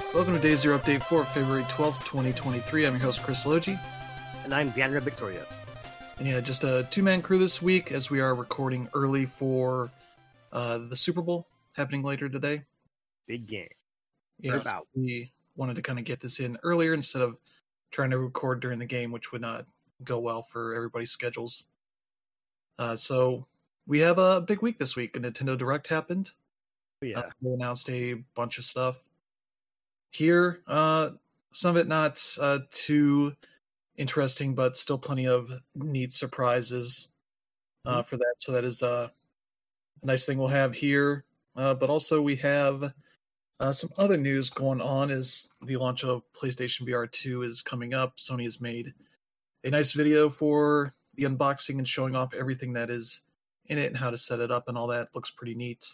Welcome to Day Zero Update for February 12th, 2023. I'm your host, Chris Logi. And I'm Deandra Victoria. And yeah, just a two-man crew this week as we are recording early for the Super Bowl happening later today. Big game. Yeah, so we wanted to kind of get this in earlier instead of trying to record during the game, which would not go well for everybody's schedules. So we have a big week this week. A Nintendo Direct happened. Yeah. They announced a bunch of stuff. Here, some of it not too interesting, but still plenty of neat surprises for that. So that is a nice thing we'll have here. But also we have some other news going on as the launch of PlayStation VR 2 is coming up. Sony has made a nice video for the unboxing and showing off everything that is in it and how to set it up and all that. Looks pretty neat.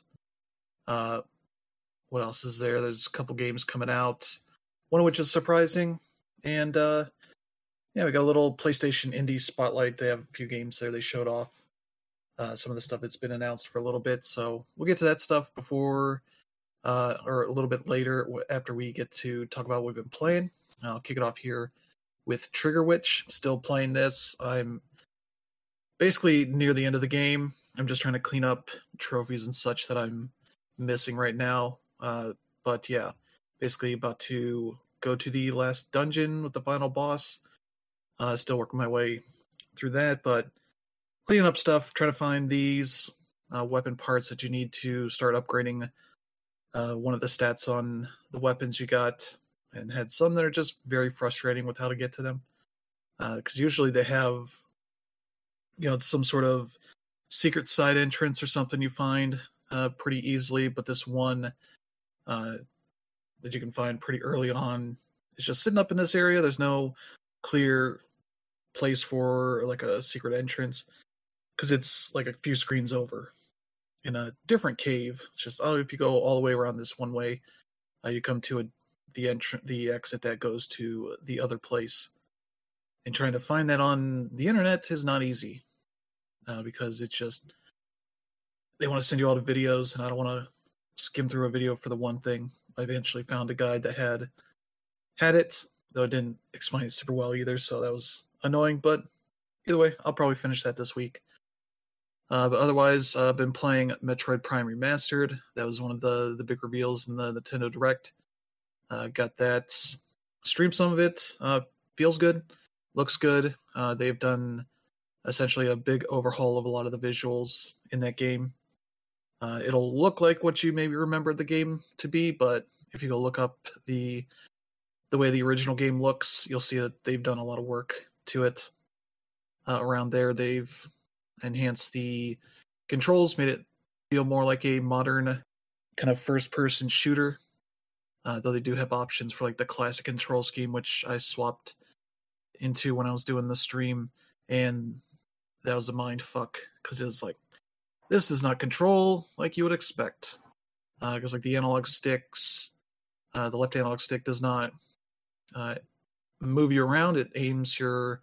What else is there? There's a couple games coming out, one of which is surprising. And we got a little PlayStation Indie Spotlight. They have a few games there they showed off. Some of the stuff that's been announced for a little bit. So we'll get to that stuff before or a little bit later after we get to talk about what we've been playing. I'll kick it off here with Trigger Witch. Still playing this. I'm basically near the end of the game. I'm just trying to clean up trophies and such that I'm missing right now. But yeah, basically about to go to the last dungeon with the final boss. Still working my way through that, but cleaning up stuff, trying to find these weapon parts that you need to start upgrading one of the stats on the weapons you got, and had some that are just very frustrating with how to get to them. Because usually they have, some sort of secret side entrance or something you find pretty easily, but this one that you can find pretty early on is just sitting up in this area. There's no clear place for like a secret entrance because it's like a few screens over in a different cave. It's just, if you go all the way around this one way, you come to the exit that goes to the other place. And trying to find that on the internet is not easy because it's just, they want to send you all the videos and I don't want to skim through a video for the one thing. I eventually found a guide that had it, though it didn't explain it super well either, so that was annoying. But either way, I'll probably finish that this week. But otherwise, I've been playing Metroid Prime Remastered. That was one of the big reveals in the Nintendo Direct. Got that. Streamed some of it. Feels good. Looks good. They've done essentially a big overhaul of a lot of the visuals in that game. It'll look like what you maybe remember the game to be, but if you go look up the way the original game looks, you'll see that they've done a lot of work to it. Around there, they've enhanced the controls, made it feel more like a modern kind of first-person shooter, though they do have options for like the classic control scheme, which I swapped into when I was doing the stream, and that was a mind fuck, because it was like, this does not control like you would expect. Because like the analog sticks, the left analog stick does not move you around. It aims your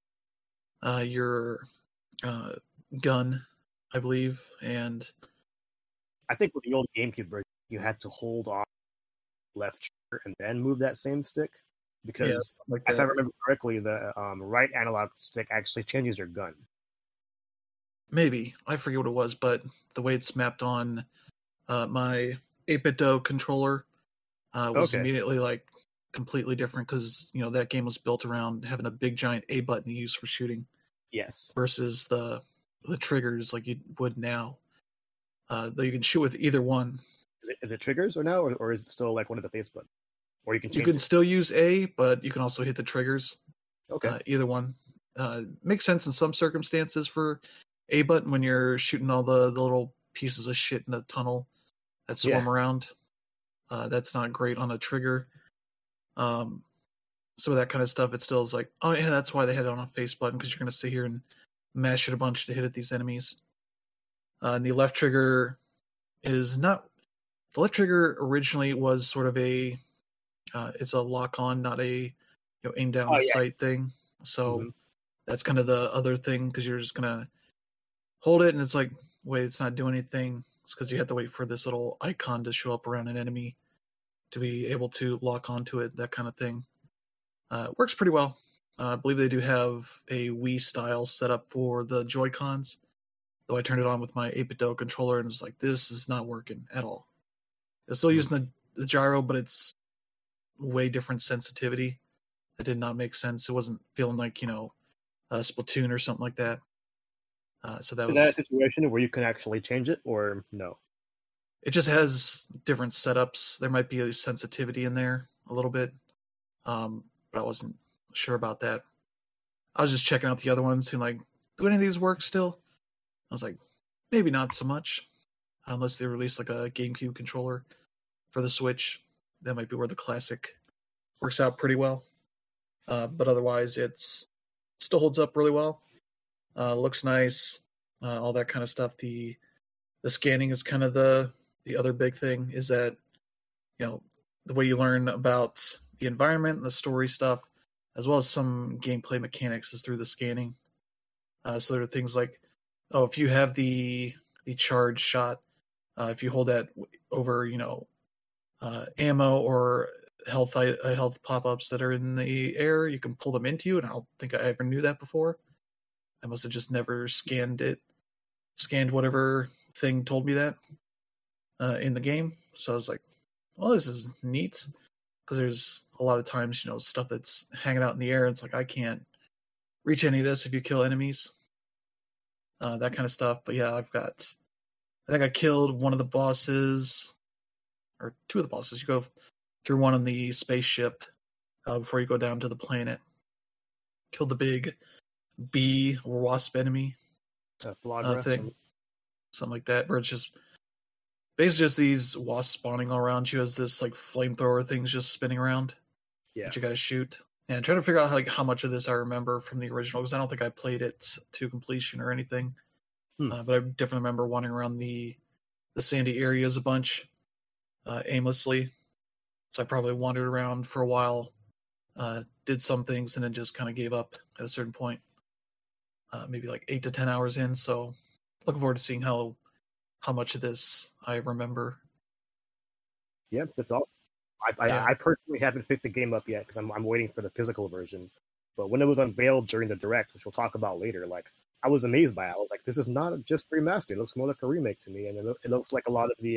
gun, I believe. And I think with the old GameCube version, you had to hold on left trigger and then move that same stick. Because if I remember correctly, the right analog stick actually changes your gun. Maybe. I forget what it was, but the way it's mapped on my 8BitDo controller was immediately like completely different because, that game was built around having a big giant A button to use for shooting. Yes. Versus the triggers like you would now. Though you can shoot with either one. Is it triggers or now, or is it still like one of the face buttons? Or you can change it? Still use A, but you can also hit the triggers. Okay. Either one. Makes sense in some circumstances for A button when you're shooting all the little pieces of shit in the tunnel that swim around. That's not great on a trigger. Some of that kind of stuff, it still is like, oh yeah, that's why they had it on a face button, because you're going to sit here and mash it a bunch to hit at these enemies. And the left trigger is not... The left trigger originally was sort of a... it's a lock-on, not a aim down the sight thing. So that's kind of the other thing, because you're just going to hold it, and it's like, wait, it's not doing anything. It's because you have to wait for this little icon to show up around an enemy to be able to lock onto it, that kind of thing. Works pretty well. I believe they do have a Wii style setup for the Joy-Cons, though I turned it on with my 8BitDo controller and was like, this is not working at all. It's still using the gyro, but it's way different sensitivity. It did not make sense. It wasn't feeling like, Splatoon or something like that. So that is that a situation where you can actually change it, or no? It just has different setups. There might be a sensitivity in there a little bit, but I wasn't sure about that. I was just checking out the other ones and like, do any of these work still? I was like, maybe not so much, unless they release like a GameCube controller for the Switch. That might be where the classic works out pretty well. But otherwise, it's still holds up really well. Looks nice, all that kind of stuff. The scanning is kind of the other big thing, is that the way you learn about the environment and the story stuff, as well as some gameplay mechanics, is through the scanning. So there are things like, if you have the charge shot, if you hold that over ammo or health pop-ups that are in the air, you can pull them into you, and I don't think I ever knew that before. I must have just never scanned whatever thing told me that in the game. So I was like, well, this is neat, because there's a lot of times, stuff that's hanging out in the air, and it's like, I can't reach any of this if you kill enemies, that kind of stuff. But yeah, I think I killed one of the bosses, or two of the bosses. You go through one on the spaceship before you go down to the planet. Killed the big bee or wasp enemy thing, something like that, where it's just basically just these wasps spawning all around you as this like flamethrower thing's just spinning around. Yeah, that you got to shoot. And trying to figure out how much of this I remember from the original, because I don't think I played it to completion or anything. But I definitely remember wandering around the sandy areas a bunch aimlessly. So I probably wandered around for a while, did some things, and then just kind of gave up at a certain point. Maybe like 8 to 10 hours in. So looking forward to seeing how much of this I remember. Yep, that's awesome. I personally haven't picked the game up yet, because I'm waiting for the physical version. But when it was unveiled during the Direct, which we'll talk about later, I was amazed by it. I was like, this is not just remastered. It looks more like a remake to me, and it looks like a lot of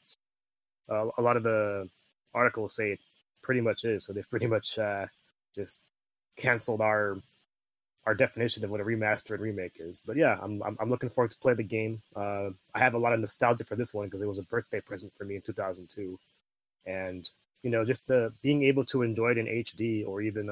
the articles say it pretty much is. So they've pretty much just canceled our definition of what a remaster and remake is. But yeah, I'm looking forward to play the game. I have a lot of nostalgia for this one, because it was a birthday present for me in 2002, and just being able to enjoy it in HD, or even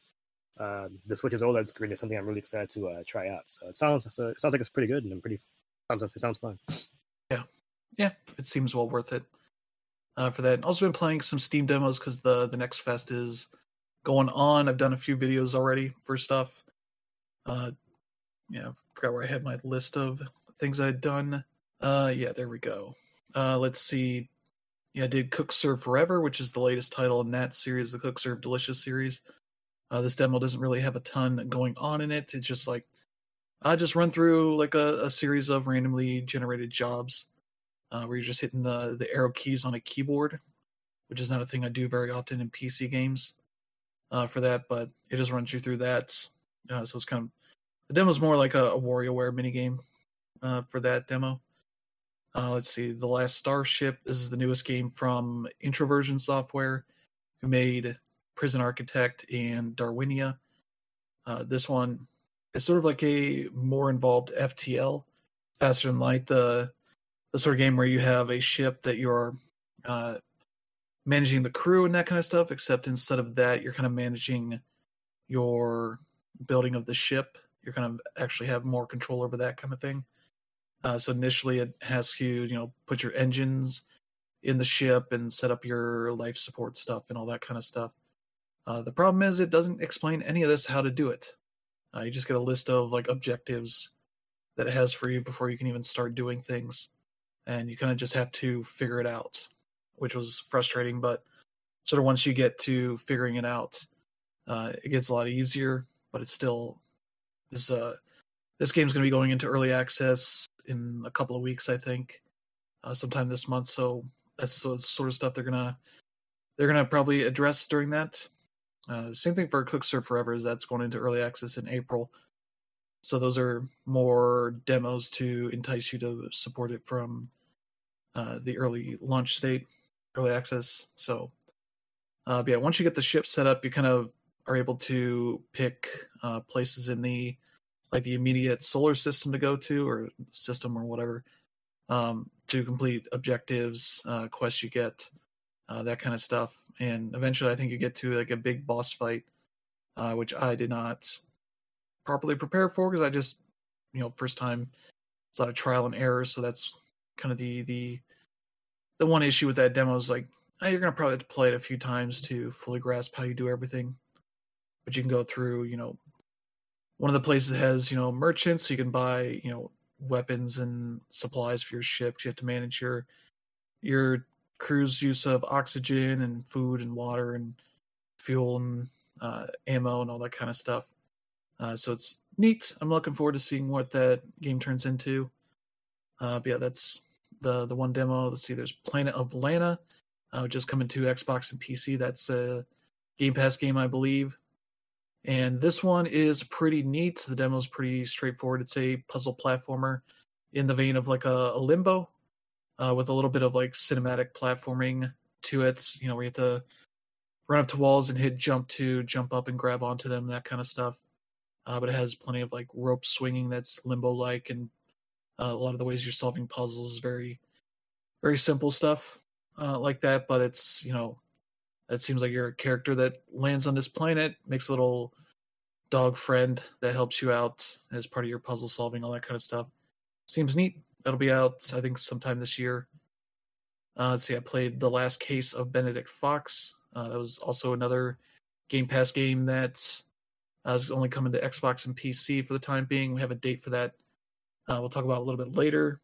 the Switch's OLED screen, is something I'm really excited to try out. So it sounds like it's pretty good, and it sounds fun. Yeah, it seems well worth it for that. Also been playing some Steam demos, because the Next Fest is going on. I've done a few videos already for stuff. I forgot where I had my list of things I'd done. There we go. Let's see. I did Cook Serve Forever, which is the latest title in that series, the Cook Serve Delicious series. This demo doesn't really have a ton going on in it. It's just like, I just run through like a series of randomly generated jobs where you're just hitting the arrow keys on a keyboard, which is not a thing I do very often in PC games for that, but it just runs you through that. So it's kind of, the demo's more like a WarioWare minigame for that demo. Let's see, The Last Starship. This is the newest game from Introversion Software, who made Prison Architect and Darwinia. This one is sort of like a more involved FTL, Faster Than Light, the sort of game where you have a ship that you're managing the crew and that kind of stuff, except instead of that, you're kind of managing your building of the ship. You're kind of actually have more control over that kind of thing. So initially it asks you, put your engines in the ship and set up your life support stuff and all that kind of stuff. The problem is it doesn't explain any of this how to do it. You just get a list of like objectives that it has for you before you can even start doing things. And you kind of just have to figure it out, which was frustrating. But sort of once you get to figuring it out, it gets a lot easier, but it's still, this game's going to be going into early access in a couple of weeks, I think, sometime this month. So that's the sort of stuff they're going to they're going to probably address during that. Same thing for Cook Serve Forever, is that's going into early access in April. So those are more demos to entice you to support it from the early launch state, early access. So, yeah, once you get the ship set up, you kind of are able to pick places in the immediate solar system to go to, or system, or whatever, to complete objectives, quests you get, that kind of stuff. And eventually, I think you get to like a big boss fight, which I did not properly prepare for, because I just, first time, it's a lot of trial and error. So that's kind of the one issue with that demo is like, you're gonna probably have to play it a few times to fully grasp how you do everything. But you can go through, one of the places has, merchants, so you can buy, weapons and supplies for your ship. You have to manage your crew's use of oxygen and food and water and fuel and ammo and all that kind of stuff. So it's neat. I'm looking forward to seeing what that game turns into. But yeah, that's the one demo. Let's see, there's Planet of Lana, which is coming to Xbox and PC. That's a Game Pass game, I believe. And this one is pretty neat. The demo is pretty straightforward. It's a puzzle platformer in the vein of like a Limbo, with a little bit of like cinematic platforming to it, where you have to run up to walls and hit jump to jump up and grab onto them, that kind of stuff. But it has plenty of like rope swinging that's Limbo-like, and a lot of the ways you're solving puzzles is very, very simple stuff like that. But it's, it seems like you're a character that lands on this planet, makes a little dog friend that helps you out as part of your puzzle solving, all that kind of stuff. Seems neat. That'll be out, I think, sometime this year. Let's see, I played The Last Case of Benedict Fox. That was also another Game Pass game that is only coming to Xbox and PC for the time being. We have a date for that. We'll talk about a little bit later.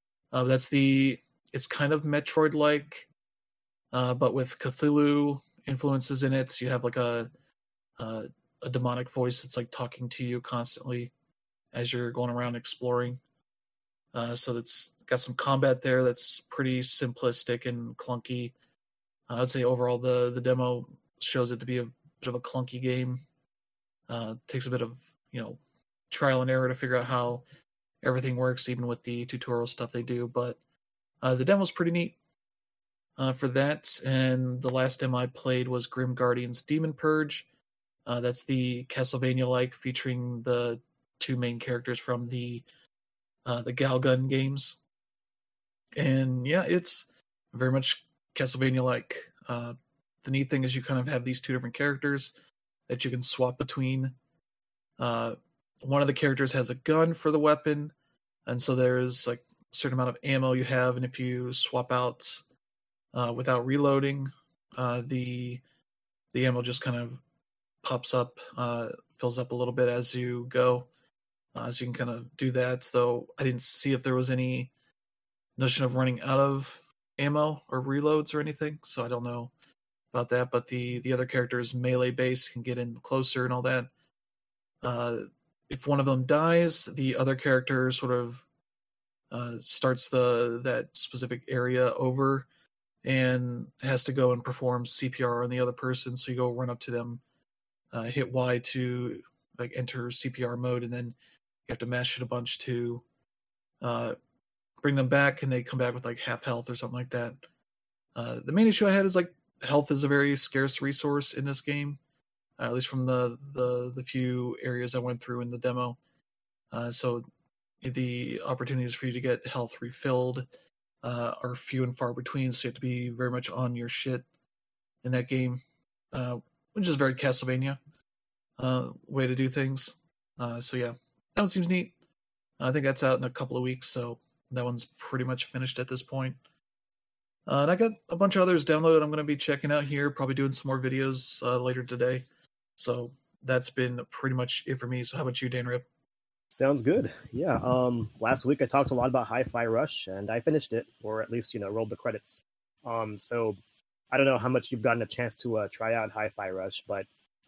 It's kind of Metroid-like, but with Cthulhu influences in it. So you have like a demonic voice that's like talking to you constantly as you're going around exploring. So that's got some combat there that's pretty simplistic and clunky. I'd say overall the demo shows it to be a bit of a clunky game. Takes a bit of trial and error to figure out how everything works, even with the tutorial stuff they do. But the demo's pretty neat for that. And the last demo I played was Grim Guardians Demon Purge. That's the Castlevania-like, featuring the two main characters from the Galgun games. And yeah, it's very much Castlevania-like. The neat thing is you kind of have these two different characters that you can swap between. One of the characters has a gun for the weapon, and so there's like a certain amount of ammo you have, and if you swap out without reloading, the ammo just kind of pops up, fills up a little bit as you go. So you can kind of do that. Though I didn't see if there was any notion of running out of ammo or reloads or anything, so I don't know about that. But the other character is melee based, can get in closer and all that. If one of them dies, the other character sort of starts that specific area over and has to go and perform CPR on the other person. So you go run up to them, hit Y to like enter CPR mode, and then you have to mash it a bunch to bring them back, and they come back with like half health or something like that. The main issue I had is like health is a very scarce resource in this game, at least from the few areas I went through in the demo. So the opportunities for you to get health refilled are few and far between, so you have to be very much on your shit in that game, which is very Castlevania way to do things. So yeah, that one seems neat. I think that's out in a couple of weeks, so that one's pretty much finished at this point. And I got a bunch of others downloaded I'm going to be checking out here, probably doing some more videos later today. So that's been pretty much it for me. So how about you, Dan Rip? Sounds good. Yeah. Last week I talked a lot about Hi-Fi Rush, and I finished it, or at least rolled the credits. So I don't know how much you've gotten a chance to try out Hi-Fi Rush, but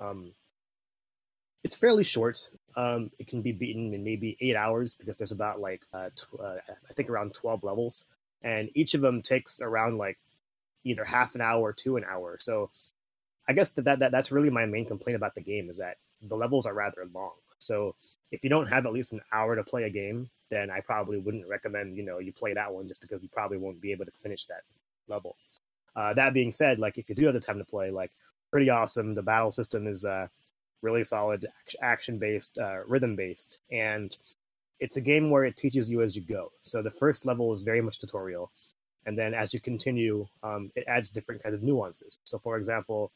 it's fairly short. It can be beaten in maybe 8 hours because there's about I think around 12 levels, and each of them takes around like either half an hour to an hour. So I guess that's really my main complaint about the game, is that the levels are rather long. So if you don't have at least an hour to play a game, then I probably wouldn't recommend, you play that one, just because you probably won't be able to finish that level. That being said, like, if you do have the time to play, like, pretty awesome. The battle system is really solid, action-based, rhythm-based, and it's a game where it teaches you as you go. So the first level is very much tutorial, and then as you continue, it adds different kinds of nuances. So, for example,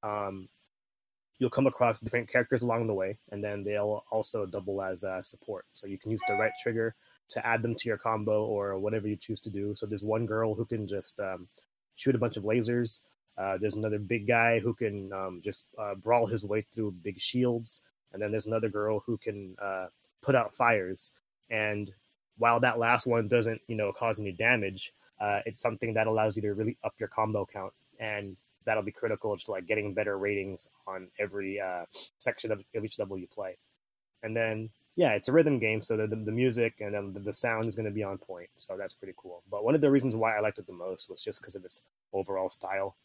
you'll come across different characters along the way, and then they'll also double as support. So you can use the right trigger to add them to your combo or whatever you choose to do. So there's one girl who can just shoot a bunch of lasers. There's another big guy who can just brawl his way through big shields. And then there's another girl who can put out fires. And while that last one doesn't, cause any damage, it's something that allows you to really up your combo count. And that'll be critical to like getting better ratings on every section of each level you play. And then, yeah, it's a rhythm game, so the music and the sound is going to be on point. So that's pretty cool. But one of the reasons why I liked it the most was just because of its overall style.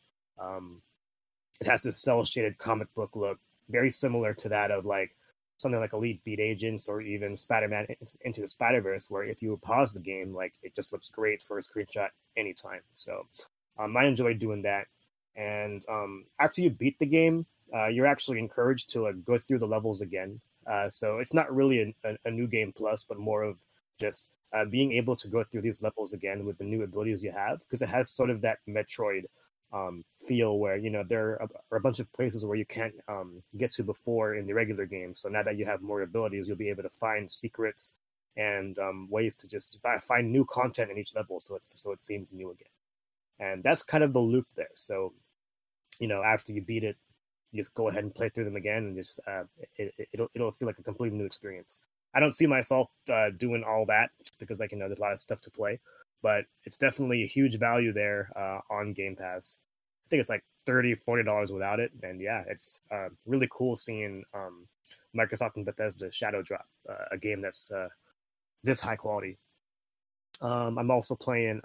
It has this cel-shaded comic book look, very similar to that of like something like Elite Beat Agents or even Spider-Man Into the Spider-Verse, where if you pause the game, like, it just looks great for a screenshot anytime. So I enjoyed doing that. And after you beat the game, you're actually encouraged to like go through the levels again. So it's not really a new game plus, but more of just being able to go through these levels again with the new abilities you have, because it has sort of that Metroid feel where, there are a bunch of places where you can't get to before in the regular game. So now that you have more abilities, you'll be able to find secrets and ways to just find new content in each level, so it seems new again. And that's kind of the loop there. So, after you beat it, you just go ahead and play through them again, and just it'll feel like a completely new experience. I don't see myself doing all that, just because, like, there's a lot of stuff to play, but it's definitely a huge value there on Game Pass. I think it's like $30-$40 without it, and yeah, it's really cool seeing Microsoft and Bethesda shadow drop a game that's this high quality. I'm also playing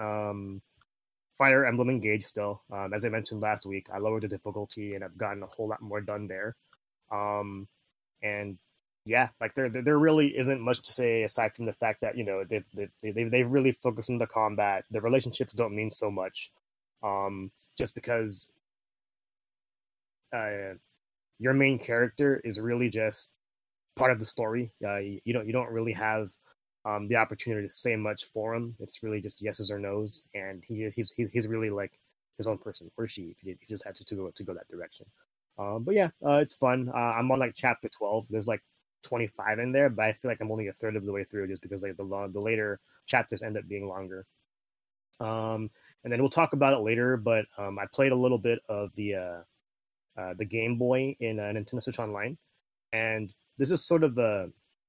Fire Emblem Engage still. As I mentioned last week, I lowered the difficulty and I've gotten a whole lot more done there. And yeah, like there really isn't much to say aside from the fact that they've really focused on the combat. The relationships don't mean so much, just because your main character is really just part of the story. You don't really have the opportunity to say much for him. It's really just yeses or nos, and he's really like his own person, or she, if you just had to go that direction. But yeah, it's fun. I'm on like chapter 12. There's like 25 in there, but I feel like I'm only a third of the way through, just because like the later chapters end up being longer. And then we'll talk about it later. But I played a little bit of the Game Boy in Nintendo Switch Online, and this is sort of a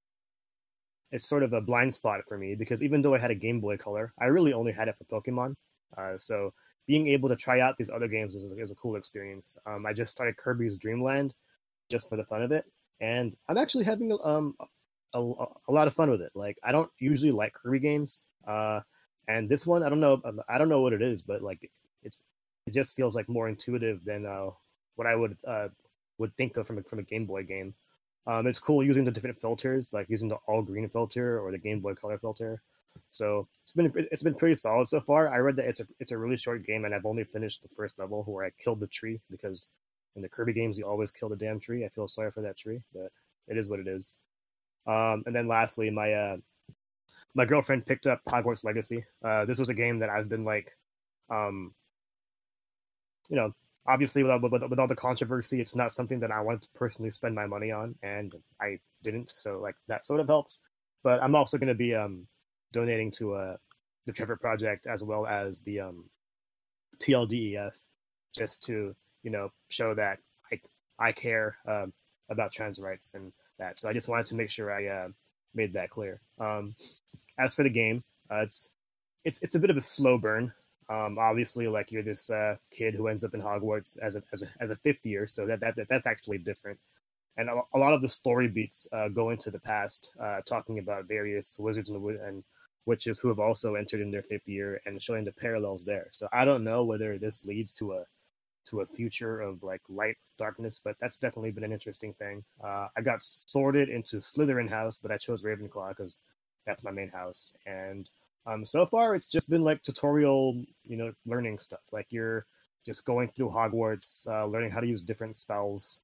blind spot for me, because even though I had a Game Boy Color, I really only had it for Pokemon. So being able to try out these other games is a cool experience. I just started Kirby's Dream Land just for the fun of it, and I'm actually having a lot of fun with it. Like, I don't usually like Kirby games, and this one, I don't know what it is, but like it just feels like more intuitive than what I would think of from a Game Boy game. It's cool using the different filters, like using the all green filter or the Game Boy Color filter. So it's been pretty solid so far. I read that it's a really short game, and I've only finished the first level where I killed the tree, because in the Kirby games you always kill the damn tree. I feel sorry for that tree, but it is what it is. And then lastly, my girlfriend picked up Hogwarts Legacy. This was a game that I've been like, obviously, with all the controversy, it's not something that I wanted to personally spend my money on, and I didn't. So like that sort of helps. But I'm also going to be donating to the Trevor Project, as well as the TLDEF, just to show that I care about trans rights and that. So I just wanted to make sure I made that clear. As for the game, it's a bit of a slow burn. Obviously, like, you're this kid who ends up in Hogwarts as a fifth year, so that's actually different. And a lot of the story beats go into the past, talking about various wizards and witches who have also entered in their 5th year and showing the parallels there. So I don't know whether this leads to a future of like light darkness, but that's definitely been an interesting thing. I got sorted into Slytherin house, but I chose Ravenclaw because that's my main house. And so far it's just been like tutorial, learning stuff. Like you're just going through Hogwarts, learning how to use different spells.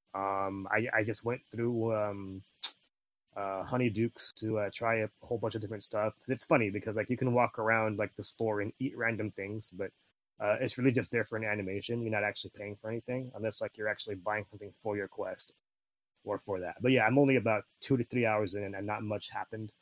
I just went through Honeydukes to try a whole bunch of different stuff. And it's funny because like you can walk around like the store and eat random things, but it's really just there for an animation. You're not actually paying for anything unless like you're actually buying something for your quest or for that. But yeah, I'm only about 2 to 3 hours in and not much happened.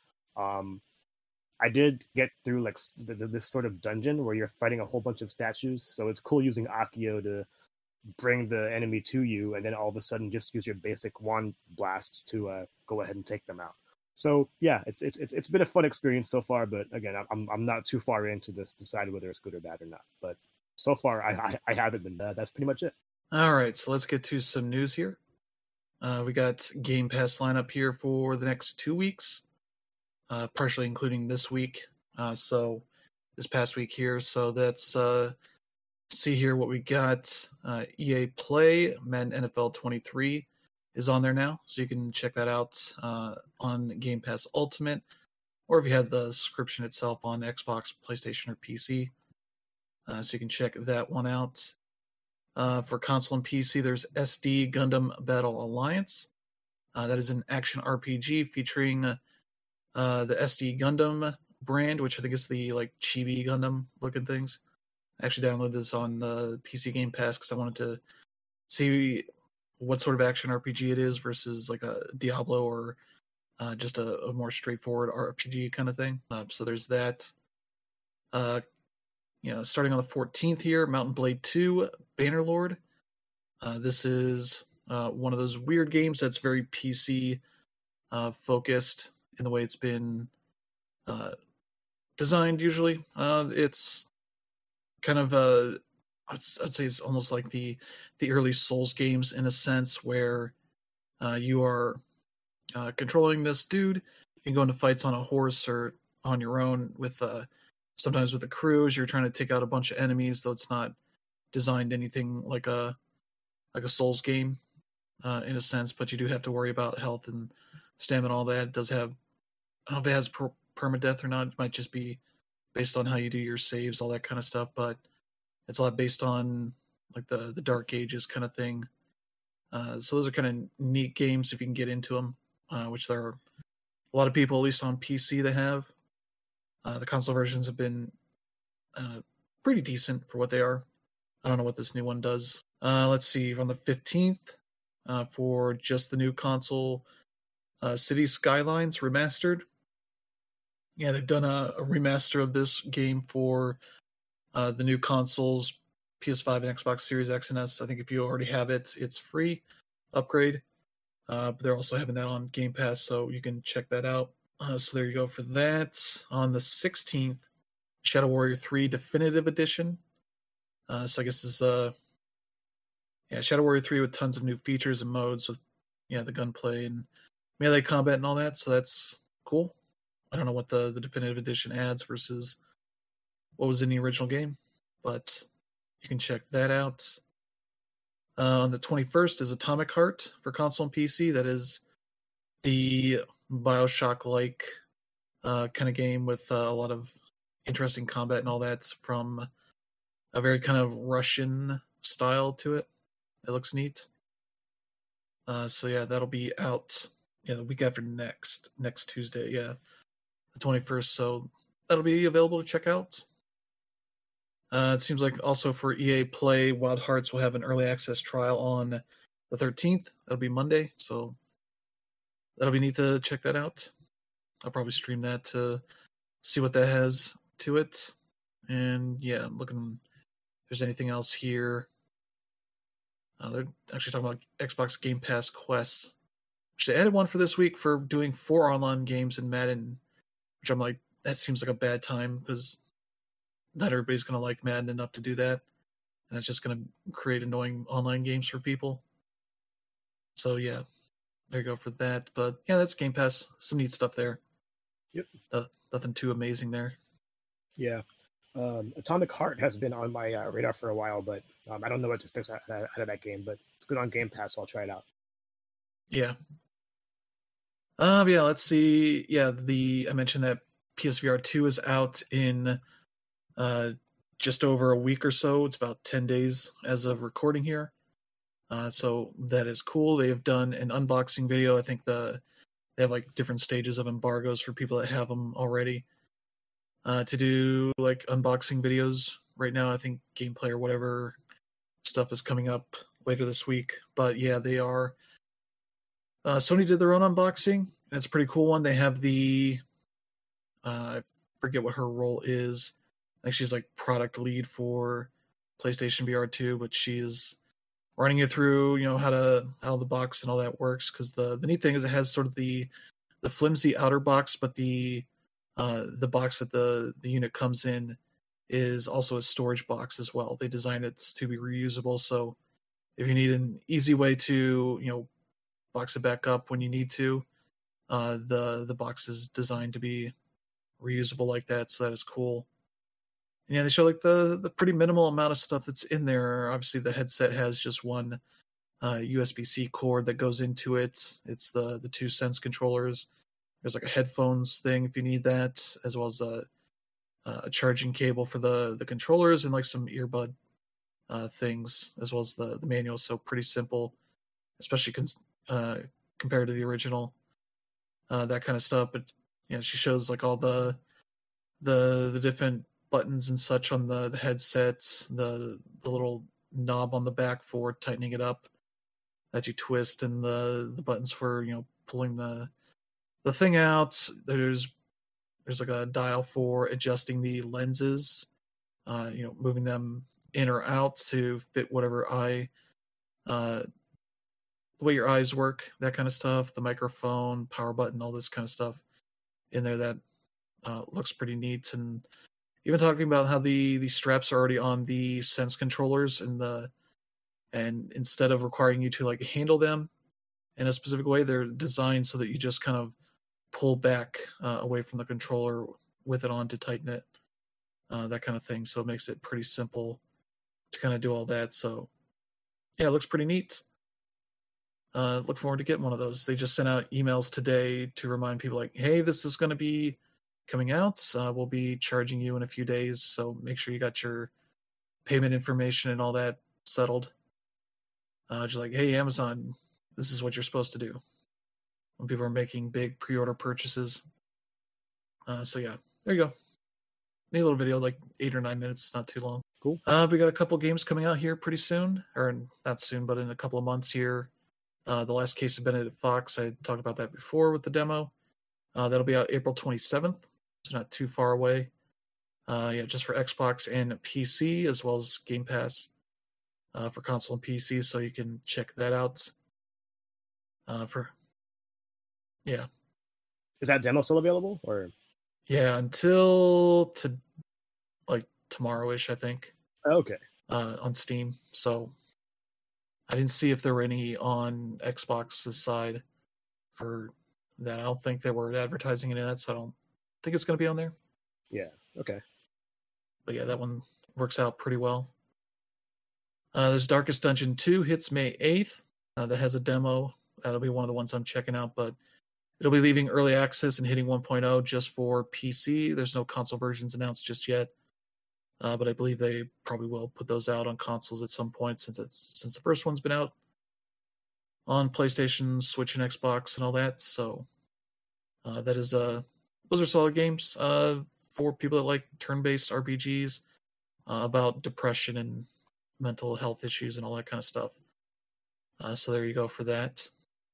I did get through like this sort of dungeon where you're fighting a whole bunch of statues. So it's cool using Accio to bring the enemy to you, and then all of a sudden just use your basic wand blast to go ahead and take them out. So yeah, it's been a fun experience so far. But again, I'm not too far into this to decide whether it's good or bad or not. But so far, I haven't been bad. That's pretty much it. All right, so let's get to some news here. We got Game Pass lineup here for the next 2 weeks, partially including this week. So this past week here. So that's see here what we got. EA Play, Madden NFL 23 is on there now, so you can check that out on Game Pass Ultimate, or if you have the subscription itself on Xbox, PlayStation, or PC. So you can check that one out. For console and PC, there's SD Gundam Battle Alliance. That is an action RPG featuring the SD Gundam brand, which I think is the like chibi Gundam looking things. I actually downloaded this on the PC Game Pass because I wanted to see what sort of action RPG it is versus like a Diablo or just a more straightforward RPG kind of thing. So there's that. Starting on the 14th here, Mountain Blade 2, Bannerlord. This is one of those weird games that's very PC focused in the way it's been designed usually. It's kind of I'd say it's almost like the early Souls games in a sense where you are controlling this dude. You can go into fights on a horse or on your own with sometimes with a crew as you're trying to take out a bunch of enemies, though it's not designed anything like a Souls game in a sense, but you do have to worry about health and stamina, all that. It does have, I don't know if it has permadeath or not. It might just be based on how you do your saves, all that kind of stuff, but it's a lot based on like the Dark Ages kind of thing. So those are kind of neat games if you can get into them, which there are a lot of people, at least on PC, that have. The console versions have been pretty decent for what they are. I don't know what this new one does. Let's see, on the 15th, for just the new console, Cities Skylines Remastered. Yeah, they've done a remaster of this game for the new consoles, PS5 and Xbox Series X and S. I think if you already have it, it's free upgrade. But they're also having that on Game Pass, so you can check that out. So there you go for that. On the 16th, Shadow Warrior 3 Definitive Edition. So I guess this is Shadow Warrior 3 with tons of new features and modes with the gunplay and melee combat and all that. So that's cool. I don't know what the Definitive Edition adds versus what was in the original game, but you can check that out. On the 21st is Atomic Heart for console and PC. That is the BioShock-like kind of game with a lot of interesting combat and all that from a very kind of Russian style to it. It looks neat. So yeah, that'll be out the week after next Tuesday. Yeah, the 21st. So that'll be available to check out. It seems like also for EA Play, Wild Hearts will have an early access trial on the 13th. That'll be Monday. So that'll be neat to check that out. I'll probably stream that to see what that has to it. And yeah, I'm looking if there's anything else here. They're actually talking about Xbox Game Pass Quests, which they added one for this week for doing 4 online games in Madden, which I'm like, that seems like a bad time because not everybody's going to like Madden enough to do that. And it's just going to create annoying online games for people. So yeah, there you go for that. But yeah, that's Game Pass. Some neat stuff there. Yep. nothing too amazing there. Yeah. Atomic Heart has been on my radar for a while, but I don't know what to expect out of that game. But it's good on Game Pass, so I'll try it out. Yeah. Yeah. Let's see. Yeah, I mentioned that PSVR 2 is out in just over a week or so. It's about 10 days as of recording here. So that is cool. They have done an unboxing video. I think they have like different stages of embargoes for people that have them already. To do like unboxing videos right now. I think gameplay or whatever stuff is coming up later this week. But yeah, they are. Sony did their own unboxing, and it's a pretty cool one. They have I forget what her role is. I think she's like product lead for PlayStation VR 2, but she is running you through, how the box and all that works. Because the neat thing is it has sort of the flimsy outer box, but the box that the unit comes in is also a storage box as well. They designed it to be reusable, so if you need an easy way to box it back up when you need to, the box is designed to be reusable like that, so that is cool. And yeah, they show like the pretty minimal amount of stuff that's in there. Obviously, the headset has just one USB-C cord that goes into it. It's the 2 Sense controllers. There's like a headphones thing if you need that, as well as a charging cable for the controllers, and like some earbud things, as well as the manual. So pretty simple, especially compared to the original, that kind of stuff. But yeah, she shows like all the different buttons and such on the headsets, the little knob on the back for tightening it up that you twist, and the buttons for pulling the thing out. There's like a dial for adjusting the lenses, moving them in or out to fit whatever eye, the way your eyes work, that kind of stuff. The microphone, power button, all this kind of stuff in there that looks pretty neat. And even talking about how the straps are already on the Sense controllers, and instead of requiring you to like handle them in a specific way, they're designed so that you just kind of pull back away from the controller with it on to tighten it, that kind of thing. So it makes it pretty simple to kind of do all that. So yeah, it looks pretty neat. Look forward to getting one of those. They just sent out emails today to remind people like, hey, this is going to be coming out. We'll be charging you in a few days, so make sure you got your payment information and all that settled. Just like, hey, Amazon, this is what you're supposed to do when people are making big pre-order purchases. So yeah, there you go. Neat little video, like 8 or 9 minutes, not too long. Cool. We got a couple games coming out here pretty soon, or not soon, but in a couple of months here. The Last Case of Benedict Fox, I talked about that before with the demo. That'll be out April 27th, so not too far away. Yeah, just for Xbox and PC, as well as Game Pass for console and PC, so you can check that out. Yeah. Is that demo still available, or? Yeah, until tomorrow-ish, I think. Okay. On Steam. So I didn't see if there were any on Xbox's side for that. I don't think they were advertising any of that, so I don't think it's going to be on there. Yeah. Okay. But yeah, that one works out pretty well. There's Darkest Dungeon 2 hits May 8th. That has a demo. That'll be one of the ones I'm checking out, but it'll be leaving early access and hitting 1.0 just for PC. There's no console versions announced just yet, but I believe they probably will put those out on consoles at some point since the first one's been out on PlayStation, Switch, and Xbox and all that. So that is those are solid games for people that like turn-based RPGs about depression and mental health issues and all that kind of stuff. So there you go for that.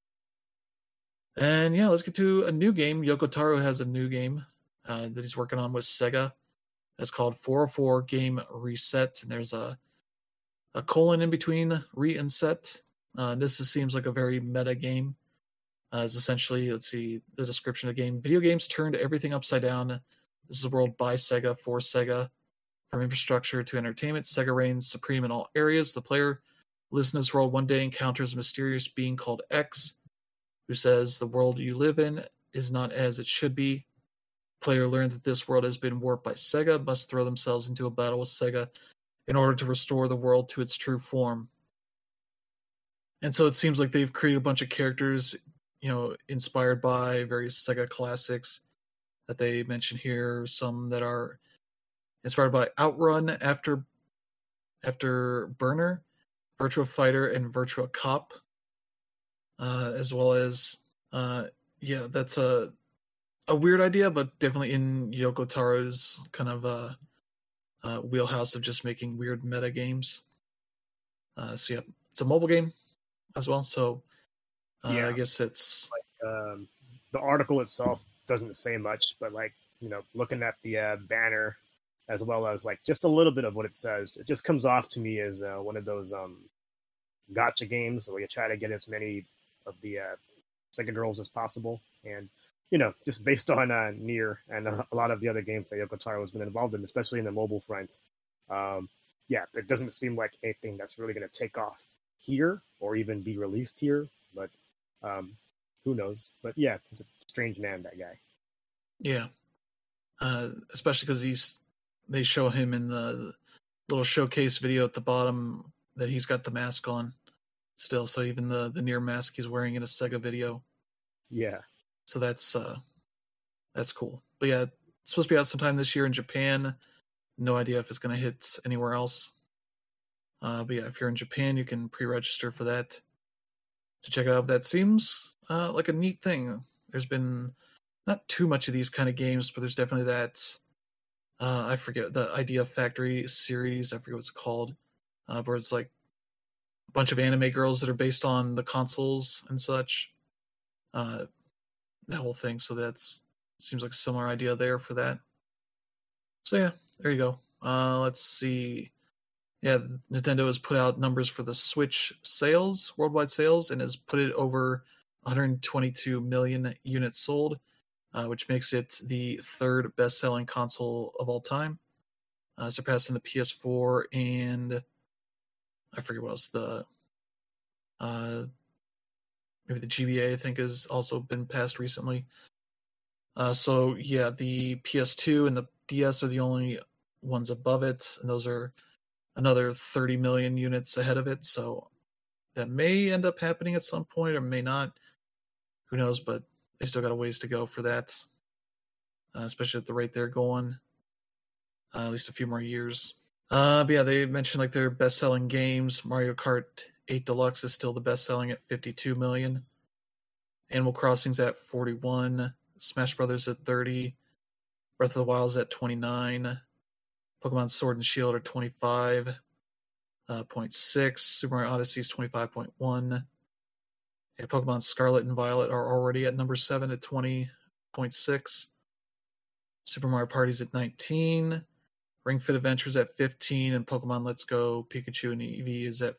And yeah, let's get to a new game. Yoko Taro has a new game that he's working on with Sega. It's called 404 Game Reset, and there's a colon in between re and set. Seems like a very meta game. It's essentially, let's see the description of the game. Video games turned everything upside down. This is a world by Sega for Sega. From infrastructure to entertainment, Sega reigns supreme in all areas. The player lives in this world one day, encounters a mysterious being called X, who says the world you live in is not as it should be. player learn that this world has been warped by Sega, must throw themselves into a battle with Sega in order to restore the world to its true form. And so it seems like they've created a bunch of characters, inspired by various Sega classics that they mention here. Some that are inspired by Outrun, After Burner, Virtua Fighter, and Virtua Cop, as well as that's a weird idea, but definitely in Yoko Taro's kind of wheelhouse of just making weird meta games. It's a mobile game as well, so I guess it's like, the article itself doesn't say much, but looking at the banner as well as just a little bit of what it says, it just comes off to me as one of those gotcha games where you try to get as many of the Sega girls as possible, and just based on Nier and a lot of the other games that Yoko Taro has been involved in, especially in the mobile front. It doesn't seem like anything that's really going to take off here or even be released here, but who knows? But yeah, he's a strange man, that guy. Yeah, especially because they show him in the little showcase video at the bottom that he's got the mask on still, so even the Nier mask he's wearing in a Sega video. Yeah. So that's cool. But yeah, it's supposed to be out sometime this year in Japan. No idea if it's going to hit anywhere else. But yeah, if you're in Japan, you can pre-register for that to check it out. That seems like a neat thing. There's been not too much of these kind of games, but there's definitely that. I forget the Idea Factory series. I forget what it's called, where it's like a bunch of anime girls that are based on the consoles and such. That whole thing. So that's seems like a similar idea there for that. So yeah, there you go. Let's see. Yeah, Nintendo has put out numbers for the Switch sales, worldwide sales, and has put it over 122 million units sold, which makes it the third best-selling console of all time, surpassing the PS4 and I forget what else. Maybe the GBA, I think, has also been passed recently. So yeah, the PS2 and the DS are the only ones above it, and those are another 30 million units ahead of it. So that may end up happening at some point, or may not. Who knows? But they still got a ways to go for that, especially at the rate they're going. At least a few more years. But yeah, they mentioned their best-selling games. Mario Kart 8 Deluxe is still the best-selling at 52 million. Animal Crossing's at 41. Smash Brothers at 30. Breath of the Wild is at 29. Pokemon Sword and Shield are 25.6. Super Mario Odyssey is 25.1. Yeah, Pokemon Scarlet and Violet are already at number 7 at 20.6. Super Mario Party's at 19. Ring Fit Adventures at 15, and Pokemon Let's Go Pikachu and Eevee is at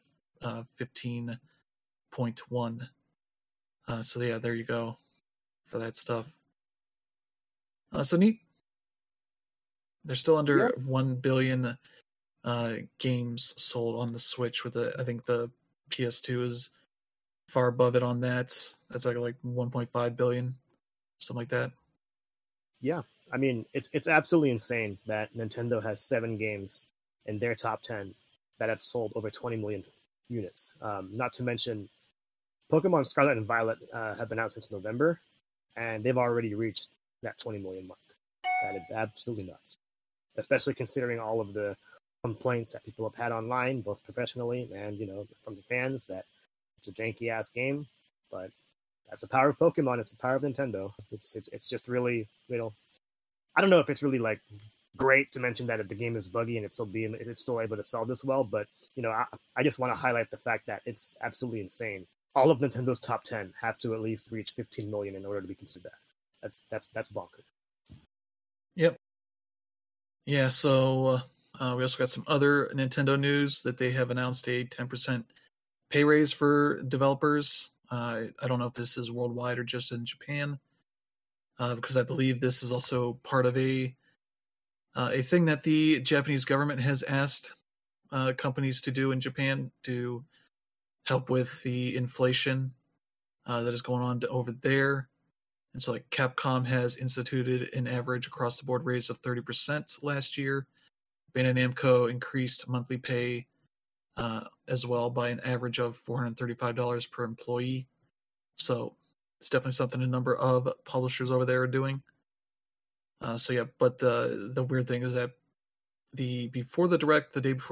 15.1. So yeah, there you go for that stuff. So neat. They're still under 1 billion games sold on the Switch. I think the PS2 is far above it on that. That's like 1.5 billion, something like that. Yeah, I mean, it's absolutely insane that Nintendo has 7 games in their top 10 that have sold over 20 million units. Not to mention, Pokemon Scarlet and Violet have been out since November, and they've already reached that 20 million mark. That is absolutely nuts, especially considering all of the complaints that people have had online, both professionally and from the fans, that it's a janky ass game. But that's the power of Pokemon. It's the power of Nintendo. It's just really, I don't know if it's really great to mention that the game is buggy and it's still able to sell this well, but I just want to highlight the fact that it's absolutely insane. All of Nintendo's top 10 have to at least reach 15 million in order to be considered that. That's bonkers. Yep. Yeah, so we also got some other Nintendo news that they have announced a 10% pay raise for developers. I don't know if this is worldwide or just in Japan, because I believe this is also part of a thing that the Japanese government has asked companies to do in Japan to help with the inflation that is going on over there. And so like Capcom has instituted an average across the board raise of 30% last year. Bandai Namco increased monthly pay as well by an average of $435 per employee. So it's definitely something a number of publishers over there are doing. So yeah, but the weird thing is that the day before the direct,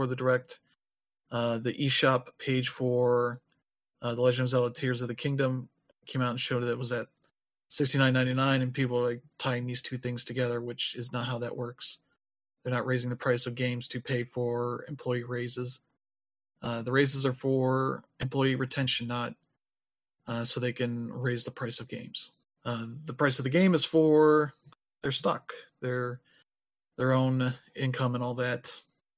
the eShop page for The Legend of Zelda: Tears of the Kingdom came out and showed that it was at $69.99, and people are like tying these two things together, which is not how that works. They're not raising the price of games to pay for employee raises. The raises are for employee retention, not so they can raise the price of games. The price of the game is for their stock, their own income and all that.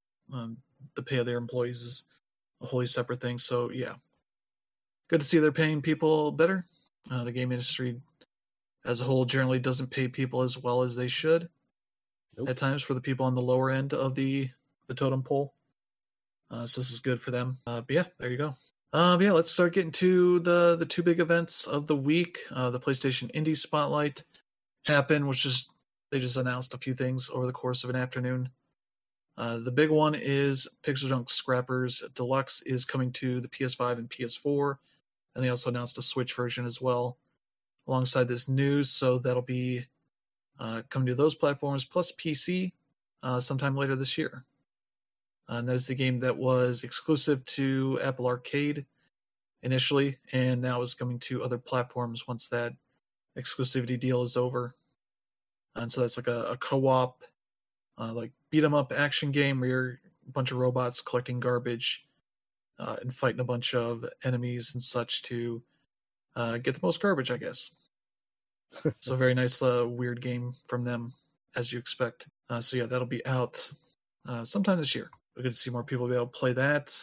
The pay of their employees is a wholly separate thing. So yeah, good to see they're paying people better. The game industry as a whole generally doesn't pay people as well as they should at times for the people on the lower end of the totem pole. So this is good for them. But yeah, there you go. Yeah, let's start getting to the two big events of the week. The PlayStation Indie Spotlight happened, which is they just announced a few things over the course of an afternoon. The big one is Pixel Junk Scrappers Deluxe is coming to the PS5 and PS4, and they also announced a Switch version as well alongside this news, so that'll be coming to those platforms plus PC sometime later this year. And that is the game that was exclusive to Apple Arcade initially, and now is coming to other platforms once that exclusivity deal is over. And so that's like a co-op, like beat 'em up action game where you're a bunch of robots collecting garbage and fighting a bunch of enemies and such to get the most garbage, I guess. So a very nice, weird game from them, as you expect. So yeah, that'll be out sometime this year. We're going to see more people be able to play that.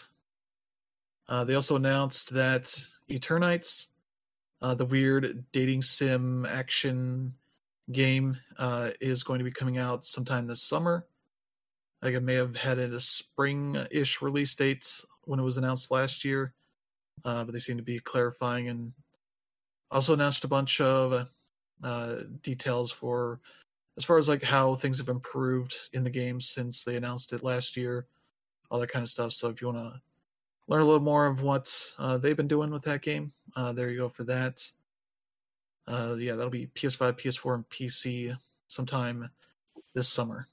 They also announced that Eternites, the weird dating sim action game, is going to be coming out sometime this summer. I think it may have had a spring-ish release date when it was announced last year, but they seem to be clarifying and also announced a bunch of details for as far as like how things have improved in the game since they announced it last year, all that kind of stuff. So if you want to learn a little more of what they've been doing with that game, there you go for that. Yeah, that'll be PS5, PS4, and PC sometime this summer.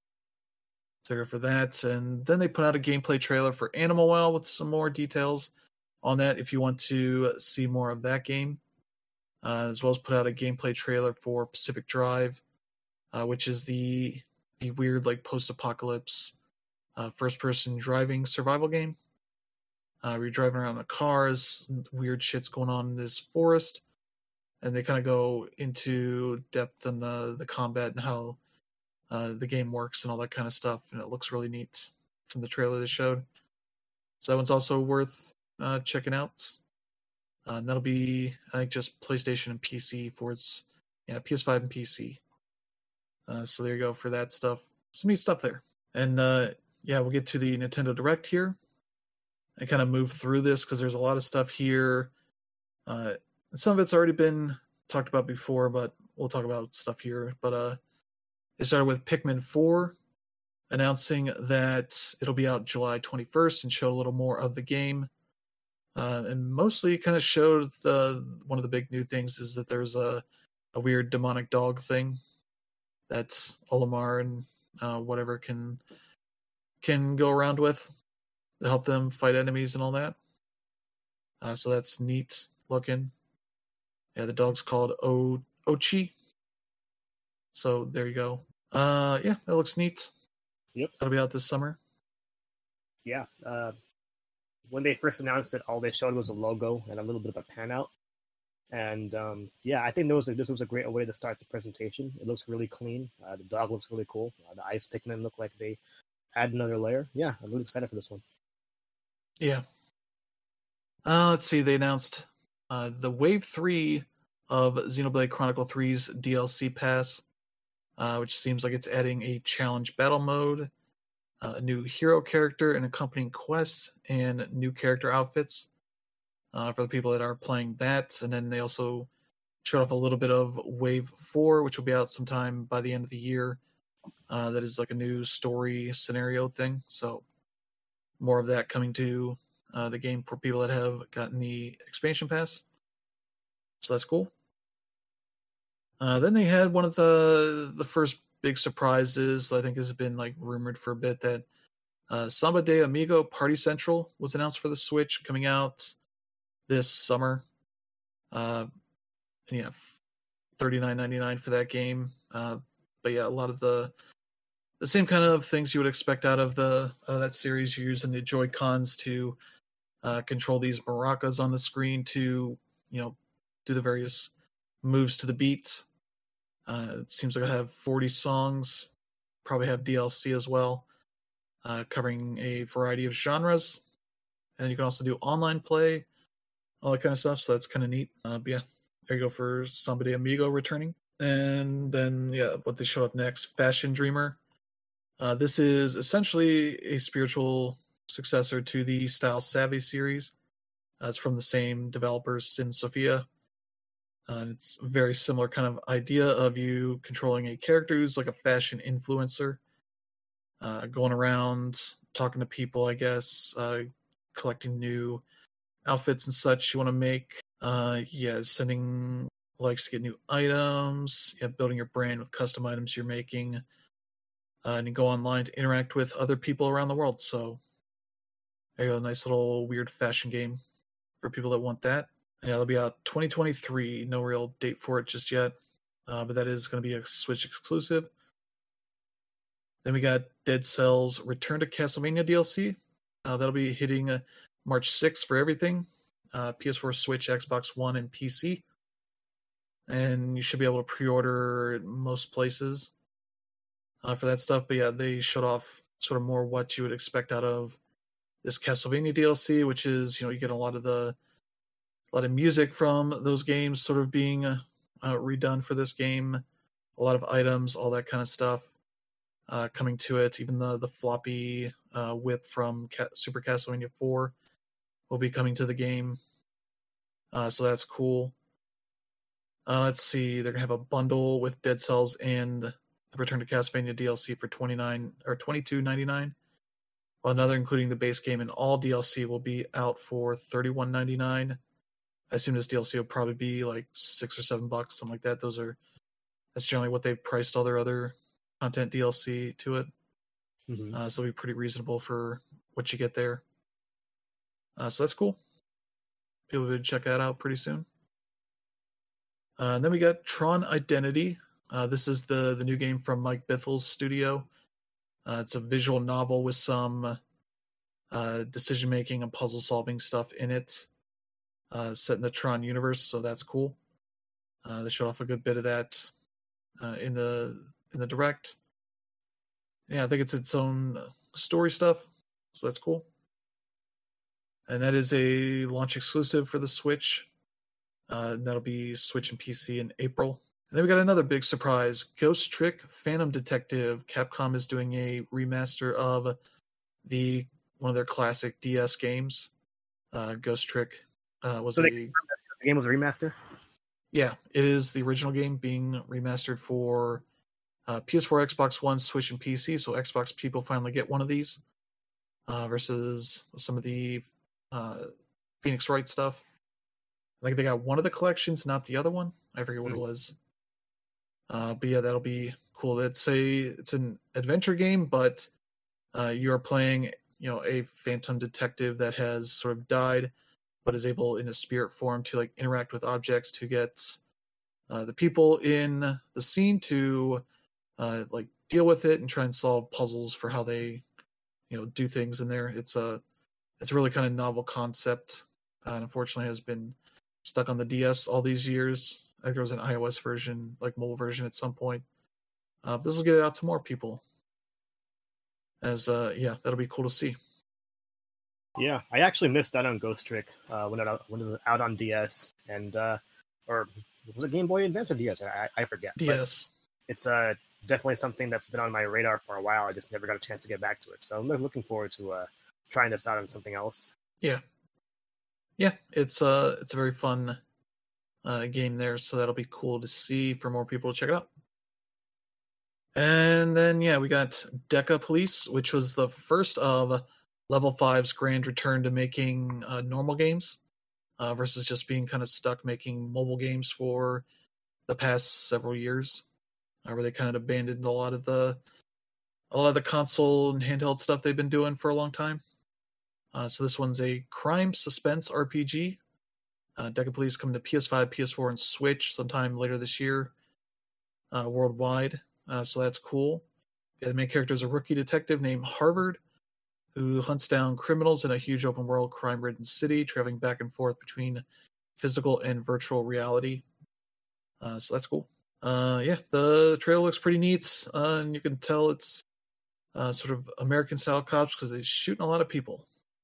So here for that. And then they put out a gameplay trailer for Animal Well with some more details on that if you want to see more of that game. As well as put out a gameplay trailer for Pacific Drive, which is the weird like post-apocalypse first-person driving survival game. Where you're driving around in cars, weird shit's going on in this forest, and they kind of go into depth in the combat and how the game works and all that kind of stuff, and it looks really neat from the trailer they showed. So that one's also worth checking out. And that'll be, I think, just PlayStation and PC for its PS5 and PC. So there you go for that stuff. Some neat stuff there. And we'll get to the Nintendo Direct here. I kind of move through this because there's a lot of stuff here. Some of it's already been talked about before, but we'll talk about stuff here. But it started with Pikmin 4, announcing that it'll be out July 21st and show a little more of the game. And mostly kind of showed one of the big new things is that there's a weird demonic dog thing that Olimar and whatever can go around with to help them fight enemies and all that. So that's neat looking. Yeah, the dog's called Ochi. So there you go. Yeah, that looks neat. Yep. That'll be out this summer. Yeah. When they first announced it, all they showed was a logo and a little bit of a pan out. And I think this was a great way to start the presentation. It looks really clean. The dog looks really cool. The ice Pikmin look like they add another layer. Yeah, I'm really excited for this one. Yeah. Let's see. They announced the Wave 3 of Xenoblade Chronicle 3's DLC pass, which seems like it's adding a challenge battle mode, a new hero character, and accompanying quests, and new character outfits for the people that are playing that. And then they also showed off a little bit of Wave 4, which will be out sometime by the end of the year. That is like a new story scenario thing. So more of that coming to the game for people that have gotten the expansion pass. So that's cool. Then they had one of the first big surprises I think has been like rumored for a bit, that Samba de Amigo Party Central was announced for the Switch, coming out this summer. And yeah, $39.99 for that game. But yeah, a lot of the same kind of things you would expect out of that series. You're using the Joy-Cons to control these maracas on the screen to, do the various moves to the beat. It seems like I have 40 songs, probably have DLC as well, covering a variety of genres. And you can also do online play, all that kind of stuff, so that's kind of neat. But yeah, there you go for Samba de Amigo returning. And then, yeah, what they showed up next, Fashion Dreamer. This is essentially a spiritual successor to the Style Savvy series. It's from the same developers, Sin Sophia. And it's a very similar kind of idea of you controlling a character who's like a fashion influencer, going around talking to people, I guess, collecting new outfits and such you want to make. Sending likes to get new items. Yeah, building your brand with custom items you're making. And you go online to interact with other people around the world. So there you go, a nice little weird fashion game for people that want that. Yeah, it'll be out 2023. No real date for it just yet, but that is going to be a Switch exclusive. Then we got Dead Cells Return to Castlevania DLC. That'll be hitting March 6th for everything. PS4, Switch, Xbox One, and PC. And you should be able to pre-order at most places for that stuff. But yeah, they showed off sort of more what you would expect out of this Castlevania DLC, which is, you get a lot of music from those games sort of being redone for this game. A lot of items, all that kind of stuff coming to it. Even the floppy whip from Super Castlevania 4 will be coming to the game. So that's cool. Let's see. They're going to have a bundle with Dead Cells and the Return to Castlevania DLC for $22.99. While another, including the base game and all DLC, will be out for $31.99. I assume this DLC will probably be like $6 or $7, something like that. That's generally what they've priced all their other content DLC to it. Mm-hmm. So it'll be pretty reasonable for what you get there. So that's cool. People would check that out pretty soon. And then we got Tron Identity. This is the new game from Mike Bithel's studio. It's a visual novel with some decision-making and puzzle-solving stuff in it. Set in the Tron universe, so that's cool. They showed off a good bit of that in the direct. Yeah, I think it's its own story stuff, so that's cool. And that is a launch exclusive for the Switch. That'll be Switch and PC in April. And then we got another big surprise, Ghost Trick Phantom Detective. Capcom is doing a remaster of one of their classic DS games. Ghost Trick the game was a remaster? Yeah, it is the original game being remastered for PS4, Xbox One, Switch, and PC. So Xbox people finally get one of these versus some of the Phoenix Wright stuff. I think they got one of the collections, not the other one. I forget what it was. But yeah, that'll be cool. It's an adventure game, but you are playing, a phantom detective that has sort of died, but is able in a spirit form to like interact with objects to get the people in the scene to like deal with it and try and solve puzzles for how they, do things in there. It's a really kind of novel concept, and unfortunately has been stuck on the DS all these years. I think there was an iOS version, like mobile version at some point. This will get it out to more people. That'll be cool to see. Yeah, I actually missed out on Ghost Trick when it was out on DS, and or was it Game Boy Advance or DS? I forget. DS. But it's definitely something that's been on my radar for a while. I just never got a chance to get back to it, so I'm looking forward to trying this out on something else. Yeah, it's a very fun game there, so that'll be cool to see for more people to check it out. And then, yeah, we got Deca Police, which was the first of Level 5's grand return to making normal games versus just being kind of stuck making mobile games for the past several years, where they kind of abandoned a lot of the console and handheld stuff they've been doing for a long time. So this one's a crime suspense RPG. Deca Police coming to PS5, PS4, and Switch sometime later this year worldwide. So that's cool. Yeah, the main character is a rookie detective named Harvard who hunts down criminals in a huge open world crime-ridden city, traveling back and forth between physical and virtual reality. So that's cool. Yeah, the trailer looks pretty neat, and you can tell it's sort of American-style cops because they're shooting a lot of people.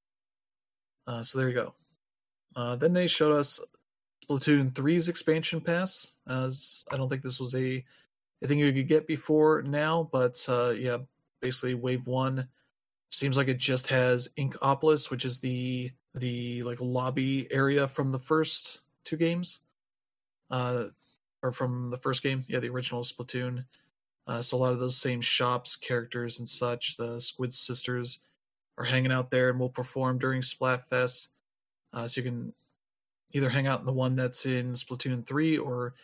So there you go. Then they showed us Splatoon 3's expansion pass. As I don't think this was a thing you could get before now, but yeah, basically Wave 1 seems like it just has Inkopolis, which is the like lobby area from the first two games, or from the first game, yeah, the original Splatoon. So a lot of those same shops, characters, and such. The Squid Sisters are hanging out there and will perform during Splatfest. So you can either hang out in the one that's in Splatoon 3 or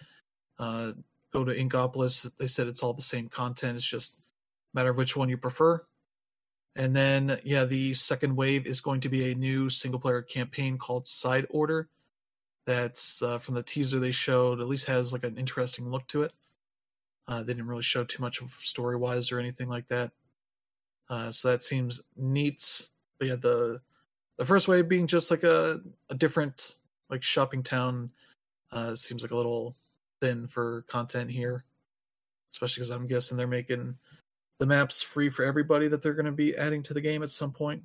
go to Inkopolis. They said it's all the same content. It's just a matter of which one you prefer. And then, yeah, the second wave is going to be a new single-player campaign called Side Order. That's from the teaser they showed. At least has like an interesting look to it. They didn't really show too much of story-wise or anything like that. So that seems neat. But yeah, the first wave being just like a different like shopping town seems like a little thin for content here, especially because I'm guessing they're making the maps free for everybody that they're going to be adding to the game at some point.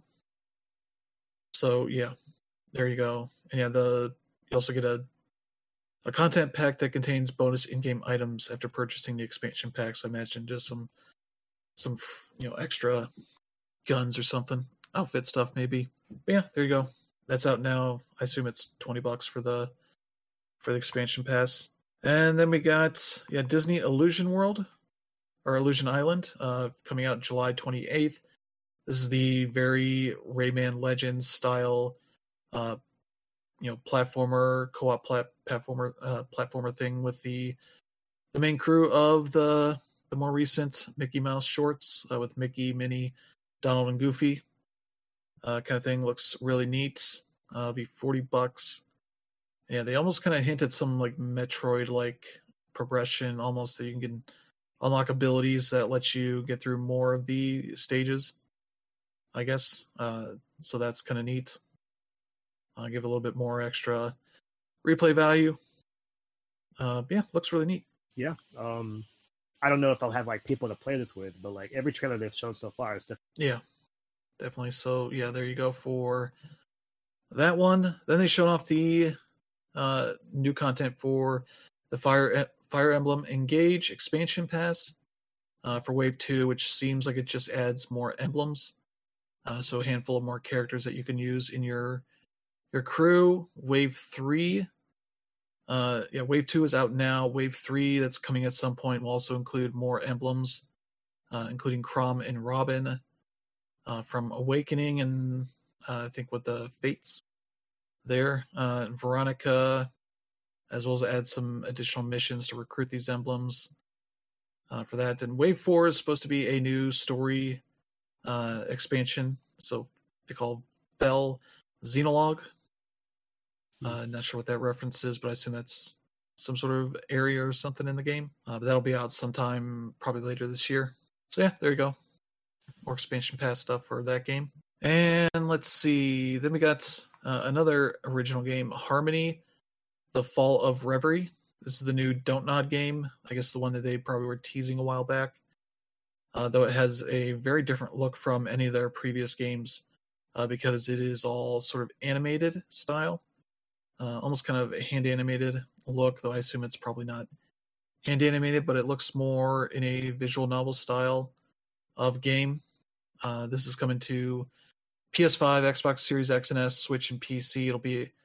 So yeah, there you go. And yeah, you also get a content pack that contains bonus in-game items after purchasing the expansion pack. So I imagine just some extra guns or something, outfit stuff maybe. But yeah, there you go. That's out now. I assume it's $20 for the expansion pass. And then we got Disney Illusion World or Illusion Island coming out July 28th. This is the very Rayman Legends style platformer, co-op platformer thing with the main crew of the more recent Mickey Mouse shorts with Mickey, Minnie, Donald, and Goofy. Kind of thing. Looks really neat. It'll be $40. Yeah, they almost kind of hinted some like Metroid like progression almost that you can unlock abilities that let you get through more of the stages, I guess. So that's kind of neat. Give a little bit more extra replay value. Yeah, looks really neat. Yeah. I don't know if I'll have like people to play this with, but like every trailer they've shown so far is different. Yeah, definitely. So yeah, there you go for that one. Then they showed off the new content for the Fire Emblem Engage expansion pass for Wave 2, which seems like it just adds more emblems. So a handful of more characters that you can use in your crew. Wave 3. Wave 2 is out now. Wave 3, that's coming at some point, will also include more emblems, including Chrom and Robin from Awakening and I think with the Fates there. Veronica, as well as add some additional missions to recruit these emblems for that. And Wave 4 is supposed to be a new story expansion. So they call Fel Xenologue. Not sure what that reference is, but I assume that's some sort of area or something in the game. But that'll be out sometime probably later this year. So yeah, there you go. More expansion pass stuff for that game. And let's see. Then we got another original game, Harmony, The Fall of Reverie. This is the new Don't Nod game. I guess the one that they probably were teasing a while back. Though it has a very different look from any of their previous games because it is all sort of animated style. Almost kind of a hand animated look, though I assume it's probably not hand animated, but it looks more in a visual novel style of game. This is coming to PS5, Xbox Series X and S, Switch, and PC. It'll be